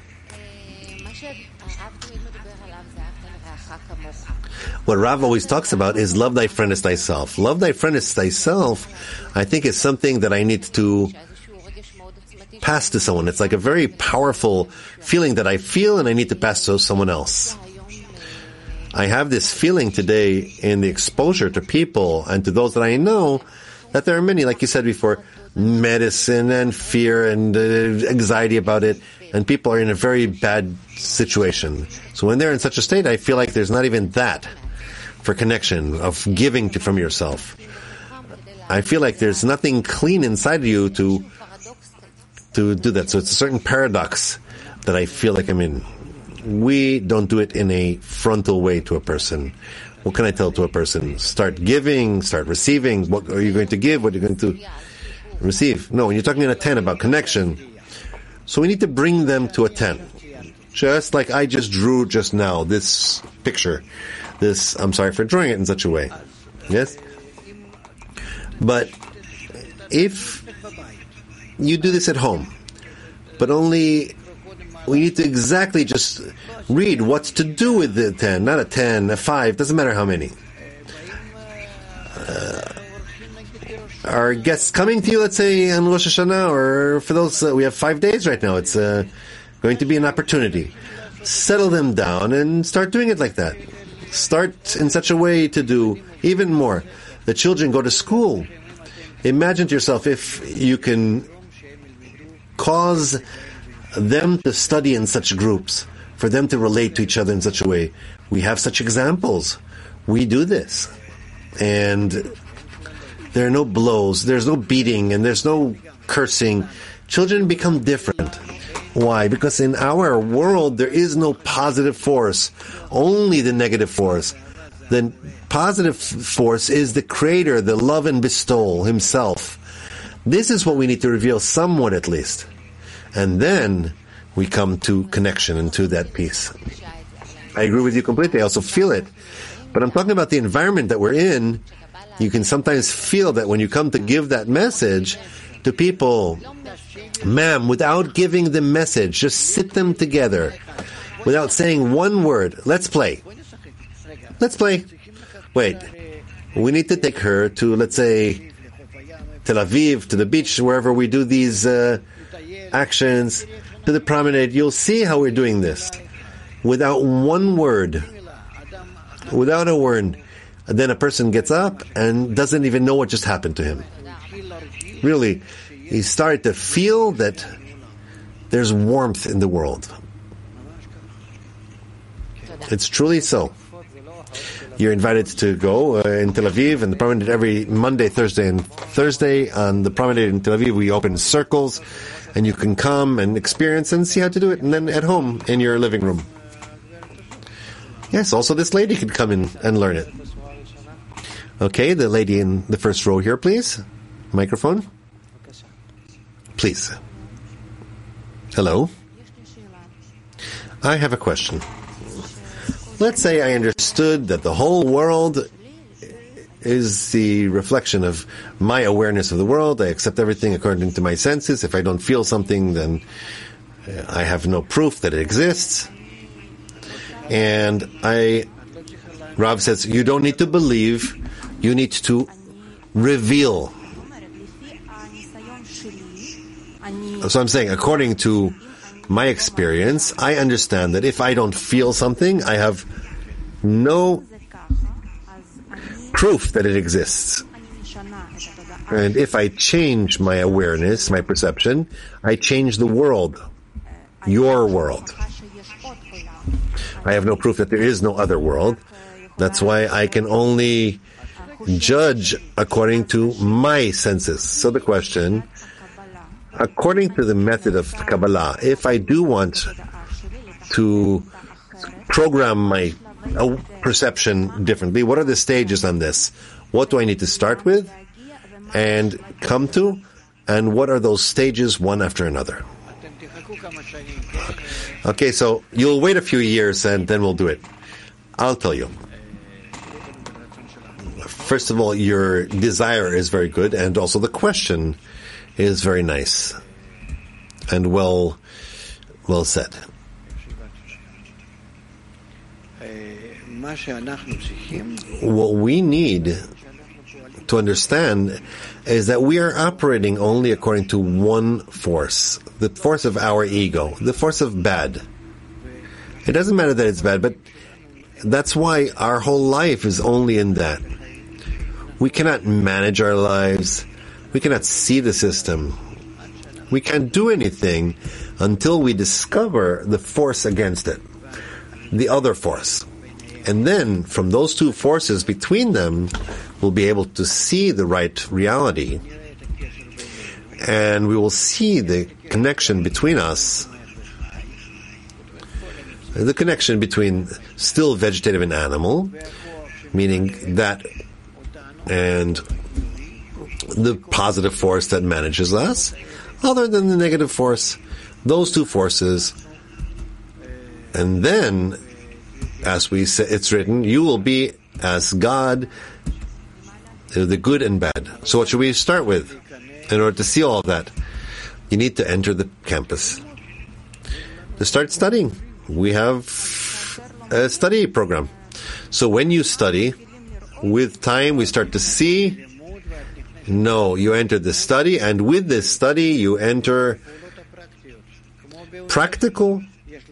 What Rav always talks about is love thy friend as thyself. Love thy friend as thyself, I think, is something that I need to pass to someone. It's like a very powerful feeling that I feel, and I need to pass to someone else. I have this feeling today in the exposure to people and to those that I know, that there are many, like you said before, medicine and fear and anxiety about it, and people are in a very bad situation. So when they're in such a state, I feel like there's not even that for connection, of giving from yourself. I feel like there's nothing clean inside of you to do that. So it's a certain paradox that I feel like I'm in. We don't do it in a frontal way to a person. What can I tell to a person? Start giving, start receiving. What are you going to give? What are you going to receive? No, when you're talking in a 10 about connection, so we need to bring them to a 10. Just like I just drew just now, this picture. I'm sorry for drawing it in such a way. Yes? But if you do this at home, but only we need to exactly just read what's to do with the 10, not a 10, a 5, doesn't matter how many. Our guests coming to you, let's say, on Rosh Hashanah, or for those, we have 5 days right now. It's going to be an opportunity. Settle them down and start doing it like that. Start in such a way to do even more. The children go to school. Imagine to yourself if you can cause them to study in such groups, for them to relate to each other in such a way. We have such examples. We do this. And there are no blows, there's no beating, and there's no cursing. Children become different. Why? Because in our world, there is no positive force, only the negative force. The positive force is the Creator, the love and bestowal Himself. This is what we need to reveal somewhat at least. And then we come to connection and to that peace. I agree with you completely. I also feel it. But I'm talking about the environment that we're in. You can sometimes feel that when you come to give that message to people, ma'am, without giving the message, just sit them together, without saying one word. Let's play. Let's play. Wait, we need to take her to, let's say, Tel Aviv, to the beach, wherever we do these actions, to the promenade. You'll see how we're doing this. Without one word. Without a word. And then a person gets up and doesn't even know what just happened to him. Really, he started to feel that there's warmth in the world. It's truly so. You're invited to go in Tel Aviv, and the promenade every Monday, Thursday, and Thursday. On the promenade in Tel Aviv, we open circles, and you can come and experience and see how to do it, and then at home in your living room. Yes, also this lady could come in and learn it. Okay, the lady in the first row here, please. Microphone. Please. Hello. I have a question. Let's say I understood that the whole world is the reflection of my awareness of the world. I accept everything according to my senses. If I don't feel something, then I have no proof that it exists. And Rav says, you don't need to believe, you need to reveal. So I'm saying, according to my experience, I understand that if I don't feel something, I have no proof that it exists. And if I change my awareness, my perception, I change the world, your world. I have no proof that there is no other world. That's why I can only judge according to my senses. So the question, according to the method of Kabbalah, if I do want to program my perception differently, what are the stages on this? What do I need to start with and come to? And what are those stages one after another? Okay, so you'll wait a few years and then we'll do it. I'll tell you. First of all, your desire is very good, and also the question is very nice and well said. What we need to understand is that we are operating only according to one force, the force of our ego, the force of bad. It doesn't matter that it's bad, but that's why our whole life is only in that. We cannot manage our lives. We cannot see the system. We can't do anything until we discover the force against it, the other force. And then, from those two forces, between them, we'll be able to see the right reality. And we will see the connection between us, the connection between still vegetative and animal, meaning that and the positive force that manages us, other than the negative force, those two forces. And then, as we say, it's written, you will be as God, the good and bad. So what should we start with in order to see all of that? you need to enter the campus to start studying. We have a study program. So when you study, with time we start to see, no, you enter the study, and with this study you enter practical.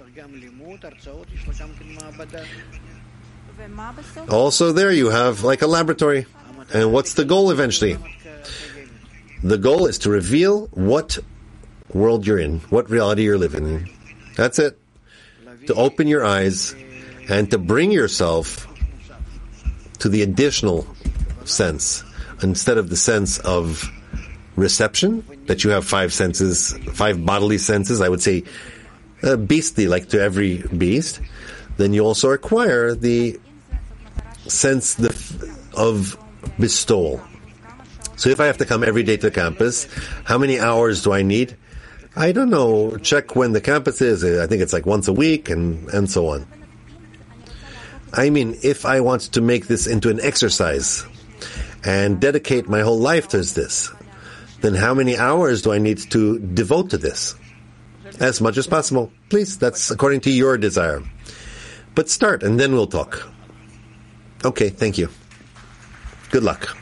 Also there you have like a laboratory. And what's the goal eventually? The goal is to reveal what world you're in, what reality you're living in. That's it. To open your eyes and to bring yourself to the additional sense. Instead of the sense of reception, that you have 5 senses, 5 bodily senses, I would say beastly, like to every beast, then you also acquire the sense of bestowal. So if I have to come every day to the campus, how many hours do I need? I don't know. Check when the campus is. I think it's like once a week and so on. I mean, if I want to make this into an exercise and dedicate my whole life to this, then how many hours do I need to devote to this? As much as possible. Please, that's according to your desire. But start, and then we'll talk. Okay, thank you. Good luck.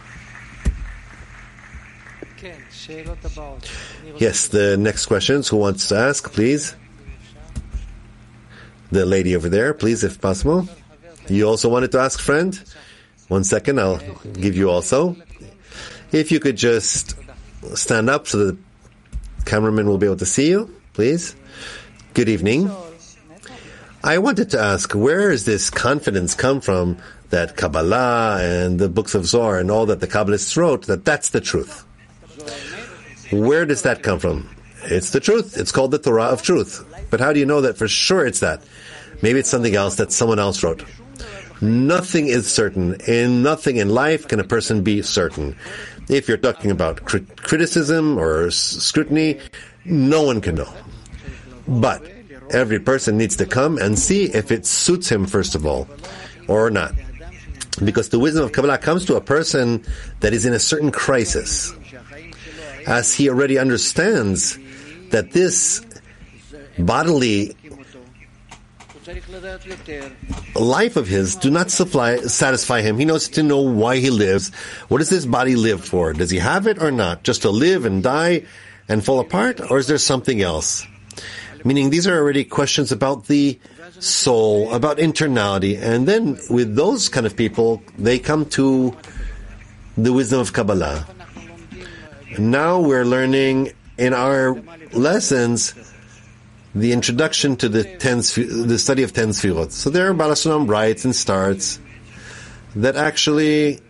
Yes, the next questions. Who wants to ask, please? The lady over there, please, if possible. You also wanted to ask, friend? 1 second, I'll give you also. If you could just stand up so the cameraman will be able to see you, please. Good evening. I wanted to ask, where does this confidence come from that Kabbalah and the books of Zohar and all that the Kabbalists wrote, that's the truth? Where does that come from? It's the truth. It's called the Torah of truth. But how do you know that for sure it's that? Maybe it's something else that someone else wrote. Nothing is certain. In nothing in life can a person be certain. If you're talking about criticism or scrutiny, no one can know. But every person needs to come and see if it suits him, first of all, or not. Because the wisdom of Kabbalah comes to a person that is in a certain crisis, as he already understands that this bodily life of his do not satisfy him. He knows to know why he lives. What does this body live for? Does he have it or not? Just to live and die and fall apart? Or is there something else? Meaning these are already questions about the soul, about internality. And then with those kind of people, they come to the wisdom of Kabbalah. Now we're learning in our lessons the introduction to the study of 10 Sfirot. So there Baal HaSulam writes and starts that actually,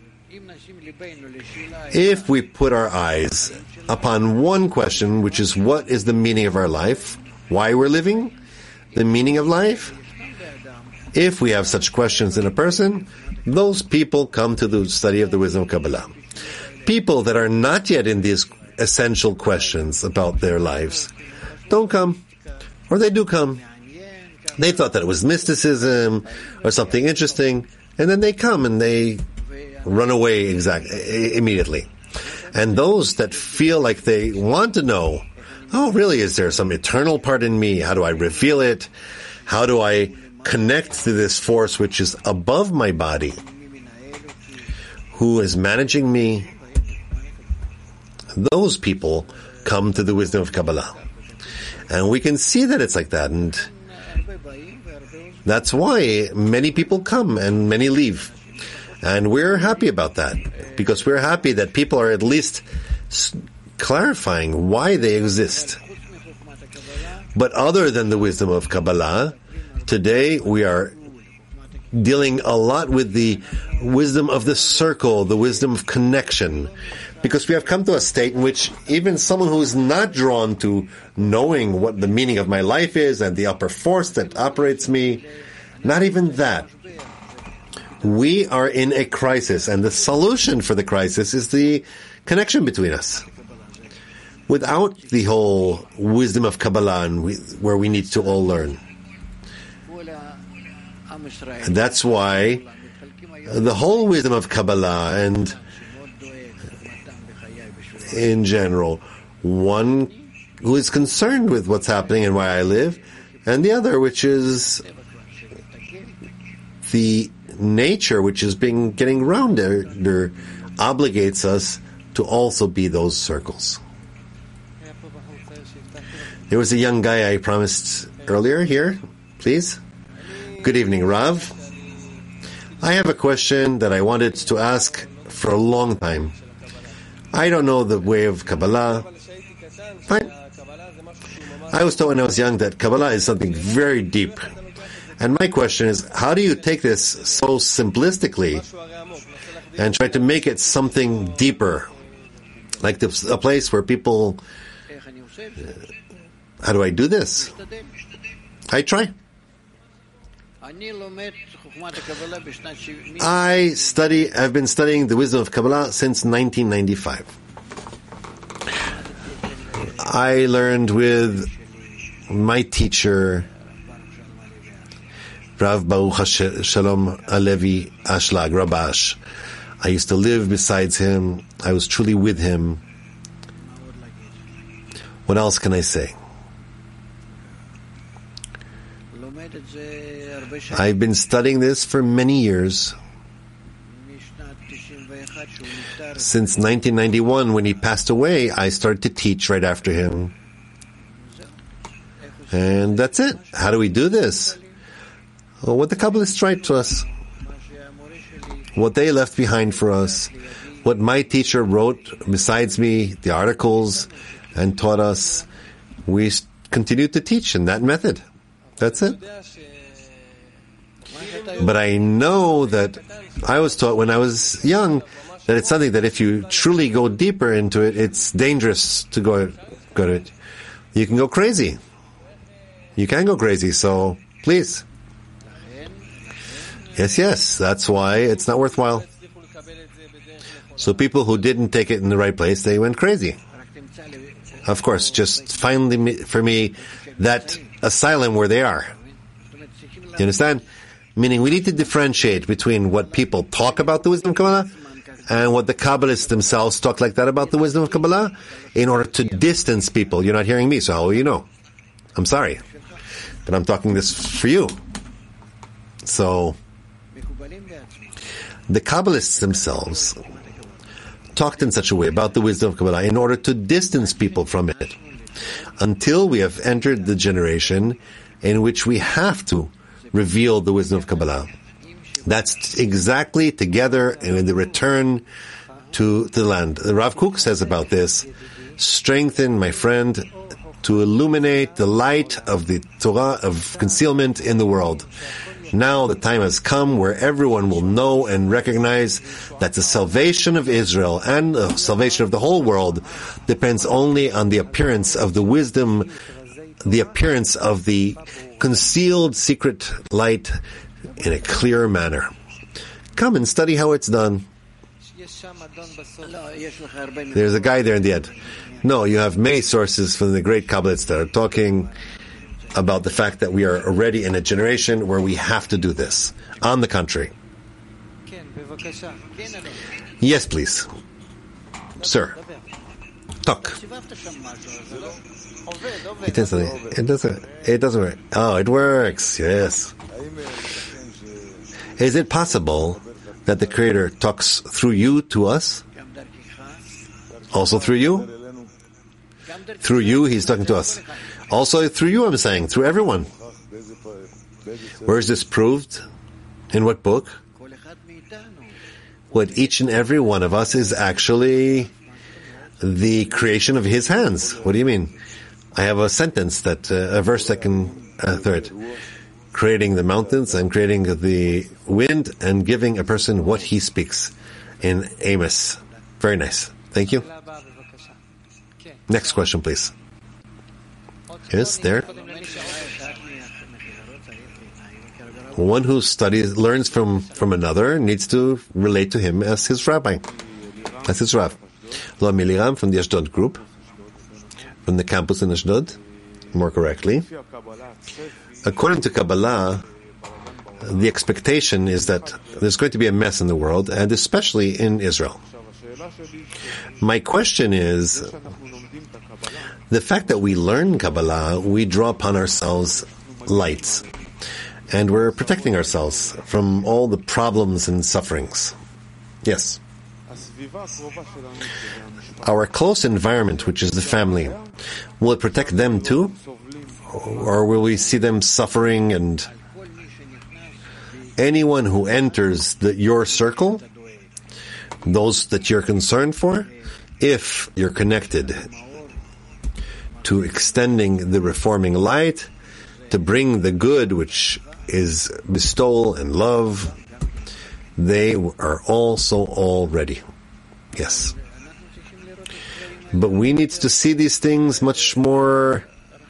if we put our eyes upon one question, which is what is the meaning of our life, why we're living, the meaning of life, if we have such questions in a person, those people come to the study of the wisdom of Kabbalah. People that are not yet in these essential questions about their lives don't come. Or they do come. They thought that it was mysticism or something interesting, and then they come and they run away immediately. And those that feel like they want to know, oh, really, is there some eternal part in me? How do I reveal it? How do I connect to this force which is above my body, who is managing me? Those people come to the wisdom of Kabbalah. And we can see that it's like that. And that's why many people come and many leave. And we're happy about that. Because we're happy that people are at least clarifying why they exist. But other than the wisdom of Kabbalah, today we are dealing a lot with the wisdom of the circle, the wisdom of connection. Because we have come to a state in which even someone who is not drawn to knowing what the meaning of my life is and the upper force that operates me, not even that. We are in a crisis, and the solution for the crisis is the connection between us. Without the whole wisdom of Kabbalah, where we need to all learn. And that's why the whole wisdom of Kabbalah and in general, one who is concerned with what's happening and why I live, and the other, which is the nature, which is getting rounder, obligates us to also be those circles. There was a young guy I promised earlier here. Please. Good evening, Rav. I have a question that I wanted to ask for a long time. I don't know the way of Kabbalah. Fine. I was told when I was young that Kabbalah is something very deep. And my question is, how do you take this so simplistically and try to make it something deeper? Like a place where people... how do I do this? I try. I've been studying the wisdom of Kabbalah since 1995. I learned with my teacher, Rav Baruch Shalom Alevi Ashlag, Rabash. I used to live beside him. I was truly with him. What else can I say? I've been studying this for many years. Since 1991, when he passed away, I started to teach right after him. And that's it. How do we do this? Well, what the Kabbalists write to us. What they left behind for us. What my teacher wrote besides me, the articles, and taught us. We continue to teach in that method. That's it. But I know that I was taught when I was young that it's something that if you truly go deeper into it, it's dangerous to go to it. You can go crazy. You can go crazy, so please. Yes, that's why it's not worthwhile. So people who didn't take it in the right place, they went crazy. Of course, just find for me that asylum where they are. You understand? Meaning we need to differentiate between what people talk about the wisdom of Kabbalah and what the Kabbalists themselves talk like that about the wisdom of Kabbalah in order to distance people. You're not hearing me, so how will you know? I'm sorry. But I'm talking this for you. So, the Kabbalists themselves talked in such a way about the wisdom of Kabbalah in order to distance people from it until we have entered the generation in which we have to reveal the wisdom of Kabbalah. That's exactly together in the return to the land. The Rav Kook says about this, strengthen, my friend, to illuminate the light of the Torah of concealment in the world. Now the time has come where everyone will know and recognize that the salvation of Israel and the salvation of the whole world depends only on the appearance of the wisdom, the appearance of the concealed secret light in a clear manner. Come and study how it's done. There's a guy there in the end. No, you have many sources from the great Kabbalists that are talking about the fact that we are already in a generation where we have to do this. On the contrary. Yes, please. Sir. Talk. It doesn't work. Oh, it works. Yes. Is it possible that the Creator talks through you to us? Also through you? Through you, He's talking to us. Also through you, I'm saying, through everyone. Where is this proved? In what book? What each and every one of us is actually the creation of His hands. What do you mean? I have a sentence that, a verse that can third. Creating the mountains and creating the wind and giving a person what he speaks in Amos. Very nice. Thank you. Next question, please. Yes, there. One who learns from another needs to relate to him as his rabbi, as his Rav. Lo Miliram from the Ashdod group, from the campus in Ashdod, more correctly. According to Kabbalah, the expectation is that there's going to be a mess in the world, and especially in Israel. My question is, The fact that we learn Kabbalah, we draw upon ourselves light. And we're protecting ourselves from all the problems and sufferings. Yes. Our close environment, which is the family, will it protect them too? Or will we see them suffering? And anyone who enters your circle, those that you're concerned for, if you're connected to extending the reforming light, to bring the good, which is bestowal and love, they are also all ready. Yes. But we need to see these things much more,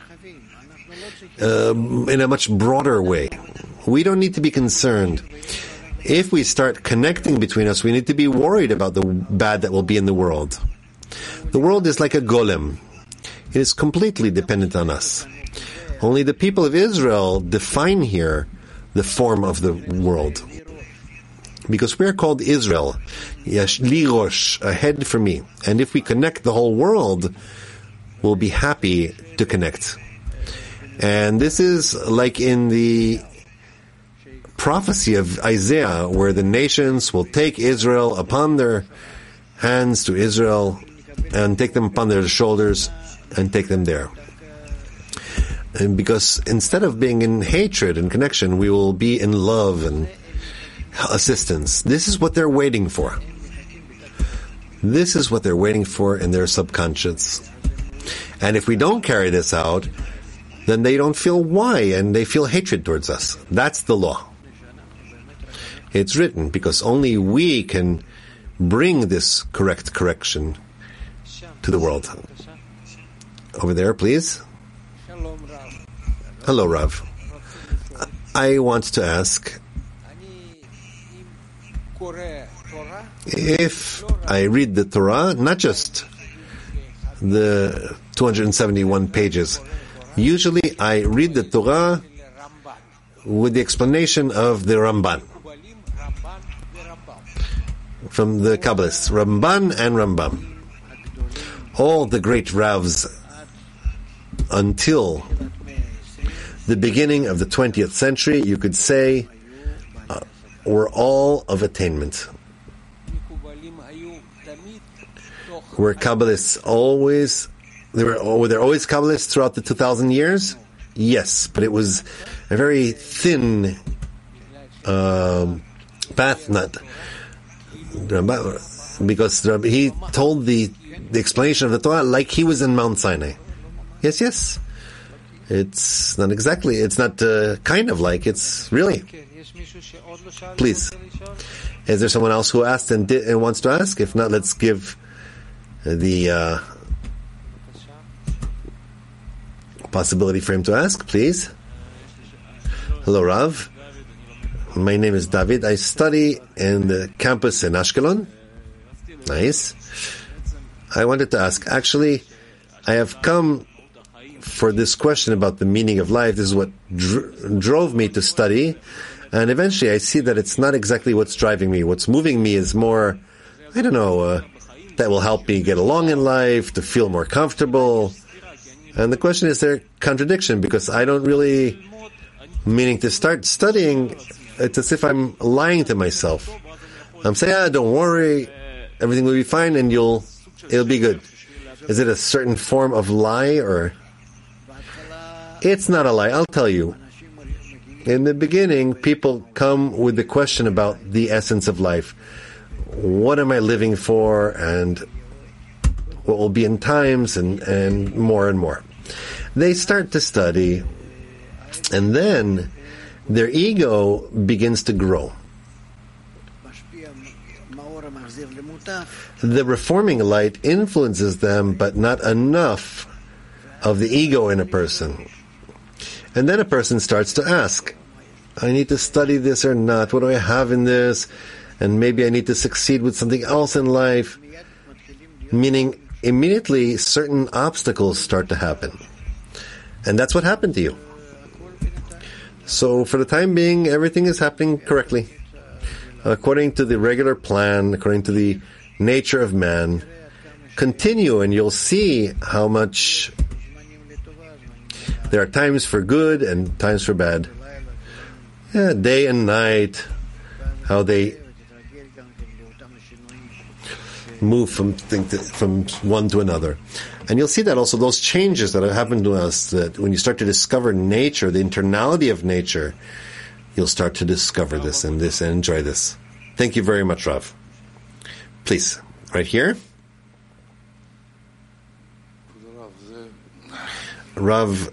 in a much broader way. We don't need to be concerned. If we start connecting between us, we need to be worried about the bad that will be in the world. The world is like a golem. It is completely dependent on us. Only the people of Israel define here the form of the world. Because we are called Israel. Yesh li rosh, a head for me. And if we connect, the whole world will be happy to connect. And this is like in the prophecy of Isaiah, where the nations will take Israel upon their hands to Israel and take them upon their shoulders and take them there. And because instead of being in hatred and connection, we will be in love and assistance. This is what they're waiting for. This is what they're waiting for in their subconscious. And if we don't carry this out, then they don't feel why, and they feel hatred towards us. That's the law. It's written, because only we can bring this correction to the world. Over there, please. Hello, Rav. I want to ask, if I read the Torah, not just the 271 pages, usually I read the Torah with the explanation of the Ramban, from the Kabbalists, Ramban and Rambam. All the great Ravs until the beginning of the 20th century, you could say, were all of attainment. Were Kabbalists always, were there always Kabbalists throughout the 2,000 years? Yes, but it was a very thin path, because he told the explanation of the Torah like he was in Mount Sinai. Yes. It's not exactly, it's not kind of like, it's really. Please. Is there someone else who asked and wants to ask? If not, let's give the possibility for him to ask, please. Hello, Rav. My name is David. I study in the campus in Ashkelon. Nice. I wanted to ask, actually, I have come for this question about the meaning of life. This is what drove me to study. And eventually I see that it's not exactly what's driving me. What's moving me is more, that will help me get along in life, to feel more comfortable. And the question is, there a contradiction? Because I don't really, meaning to start studying, it's as if I'm lying to myself. I'm saying, don't worry, everything will be fine and it'll be good. Is it a certain form of lie, or? It's not a lie, I'll tell you. In the beginning, people come with the question about the essence of life. What am I living for, and what will be in times, and more. They start to study, and then their ego begins to grow. The reforming light influences them, but not enough of the ego in a person. And then a person starts to ask, I need to study this or not? What do I have in this? And maybe I need to succeed with something else in life. Meaning, immediately certain obstacles start to happen. And that's what happened to you. So for the time being, everything is happening correctly. According to the regular plan, according to the nature of man. Continue and you'll see how much There are times for good and times for bad. Yeah, day and night, how they move from one to another. And you'll see that also those changes that have happened to us, that when you start to discover nature, the internality of nature, you'll start to discover this and enjoy this. Thank you very much, Rav. Please, right here. Rav,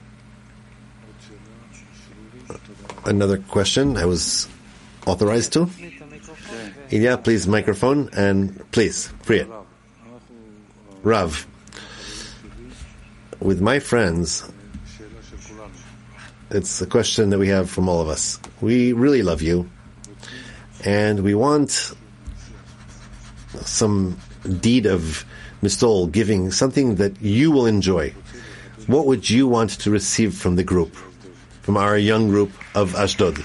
another question I was authorized to. Ilya, please, microphone, and please, free it. Rav, with my friends, it's a question that we have from all of us. We really love you, and we want some deed of mistol, giving something that you will enjoy. What would you want to receive from the group, from our young group of Ashdod?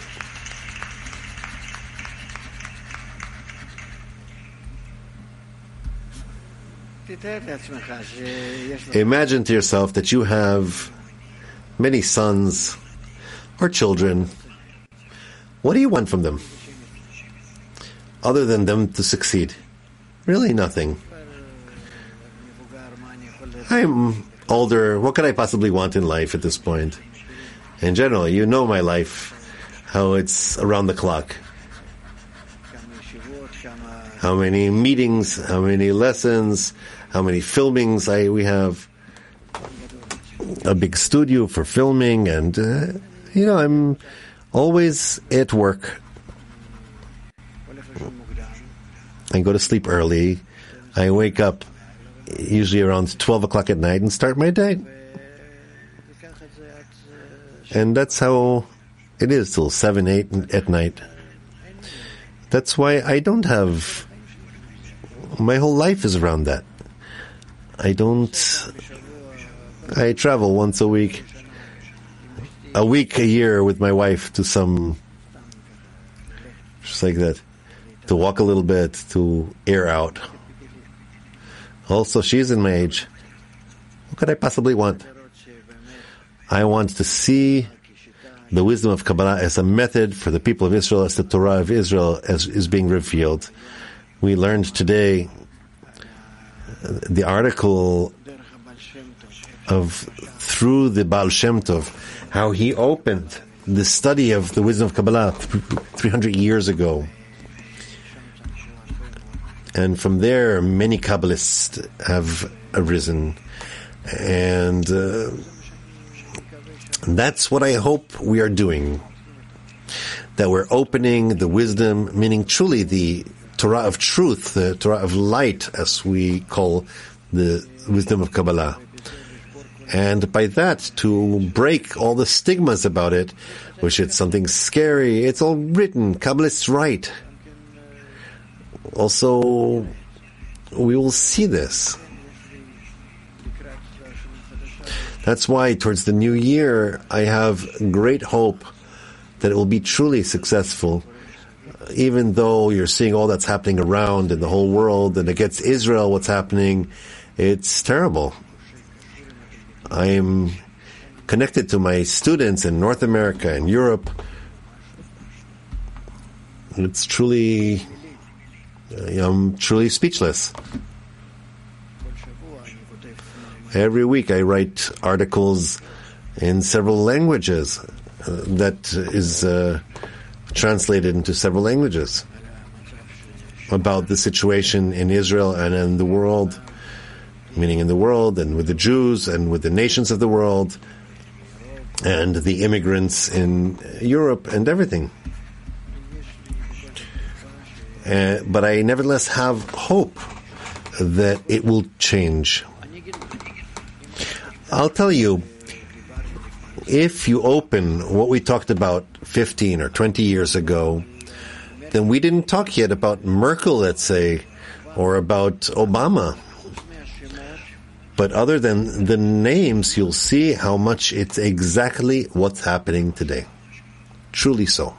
Imagine to yourself that you have many sons or children. What do you want from them? Other than them to succeed? Really nothing. I'm older. What could I possibly want in life at this point? In general, you know my life, how it's around the clock. How many meetings, how many lessons, how many filmings we have. A big studio for filming, and, I'm always at work. I go to sleep early. I wake up usually around 12 o'clock at night and start my day. And that's how it is till 7, 8 at night. That's why I don't have... My whole life is around that. I travel once a week a year with my wife to some... Just like that. To walk a little bit, to air out. Also, she's in my age. What could I possibly want? I want to see the wisdom of Kabbalah as a method for the people of Israel, as the Torah of Israel as is being revealed. We learned today the article of through the Baal Shem Tov, how he opened the study of the wisdom of Kabbalah 300 years ago. And from there, many Kabbalists have arisen. And that's what I hope we are doing. That we're opening the wisdom, meaning truly the Torah of truth, the Torah of light, as we call the wisdom of Kabbalah. And by that, to break all the stigmas about it, which it's something scary, it's all written, Kabbalists write. Also, we will see this. That's why towards the new year, I have great hope that it will be truly successful, even though you're seeing all that's happening around in the whole world, and against Israel, what's happening, it's terrible. I'm connected to my students in North America and Europe. It's truly... I'm truly speechless. Every week I write articles in several languages that is translated into several languages about the situation in Israel and in the world, meaning in the world and with the Jews and with the nations of the world and the immigrants in Europe and everything. But I nevertheless have hope that it will change. I'll tell you, if you open what we talked about 15 or 20 years ago, then we didn't talk yet about Merkel, let's say, or about Obama. But other than the names, you'll see how much it's exactly what's happening today. Truly so.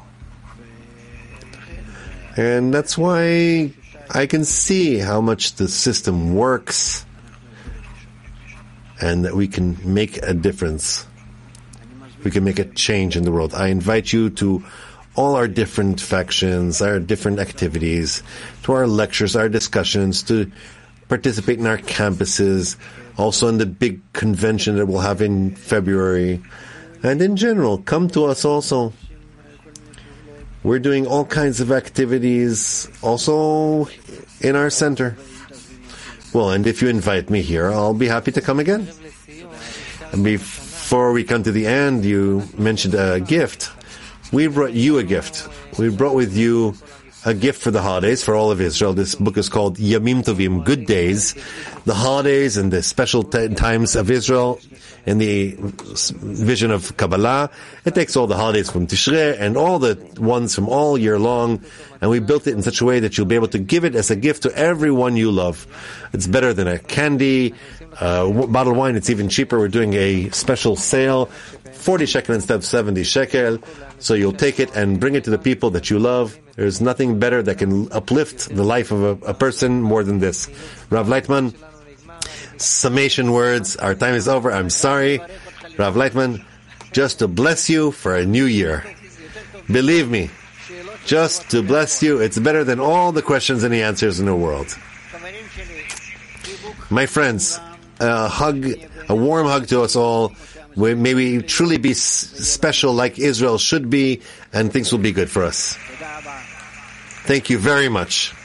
And that's why I can see how much the system works and that we can make a difference. we can make a change in the world. I invite you to all our different factions, our different activities, to our lectures, our discussions, to participate in our campuses, also in the big convention that we'll have in February. And in general, come to us also. We're doing all kinds of activities also in our center. Well, and if you invite me here, I'll be happy to come again. And before we come to the end, you mentioned a gift. We brought you a gift. We brought with you a gift for the holidays for all of Israel. This book is called Yamim Tovim, Good Days, the holidays and the special times of Israel in the vision of Kabbalah. It takes all the holidays from Tishrei and all the ones from all year long, and we built it in such a way that you'll be able to give it as a gift to everyone you love. It's better than a candy, bottled wine. It's even cheaper. We're doing a special sale, 40 shekel instead of 70 shekel. So you'll take it and bring it to the people that you love. There's nothing better that can uplift the life of a person more than this. Rav Leitman, summation words. Our time is over. I'm sorry. Rav Leitman, just to bless you for a new year. Believe me, just to bless you. It's better than all the questions and the answers in the world. My friends, a warm hug to us all. May we truly be special like Israel should be, and things will be good for us. Thank you very much.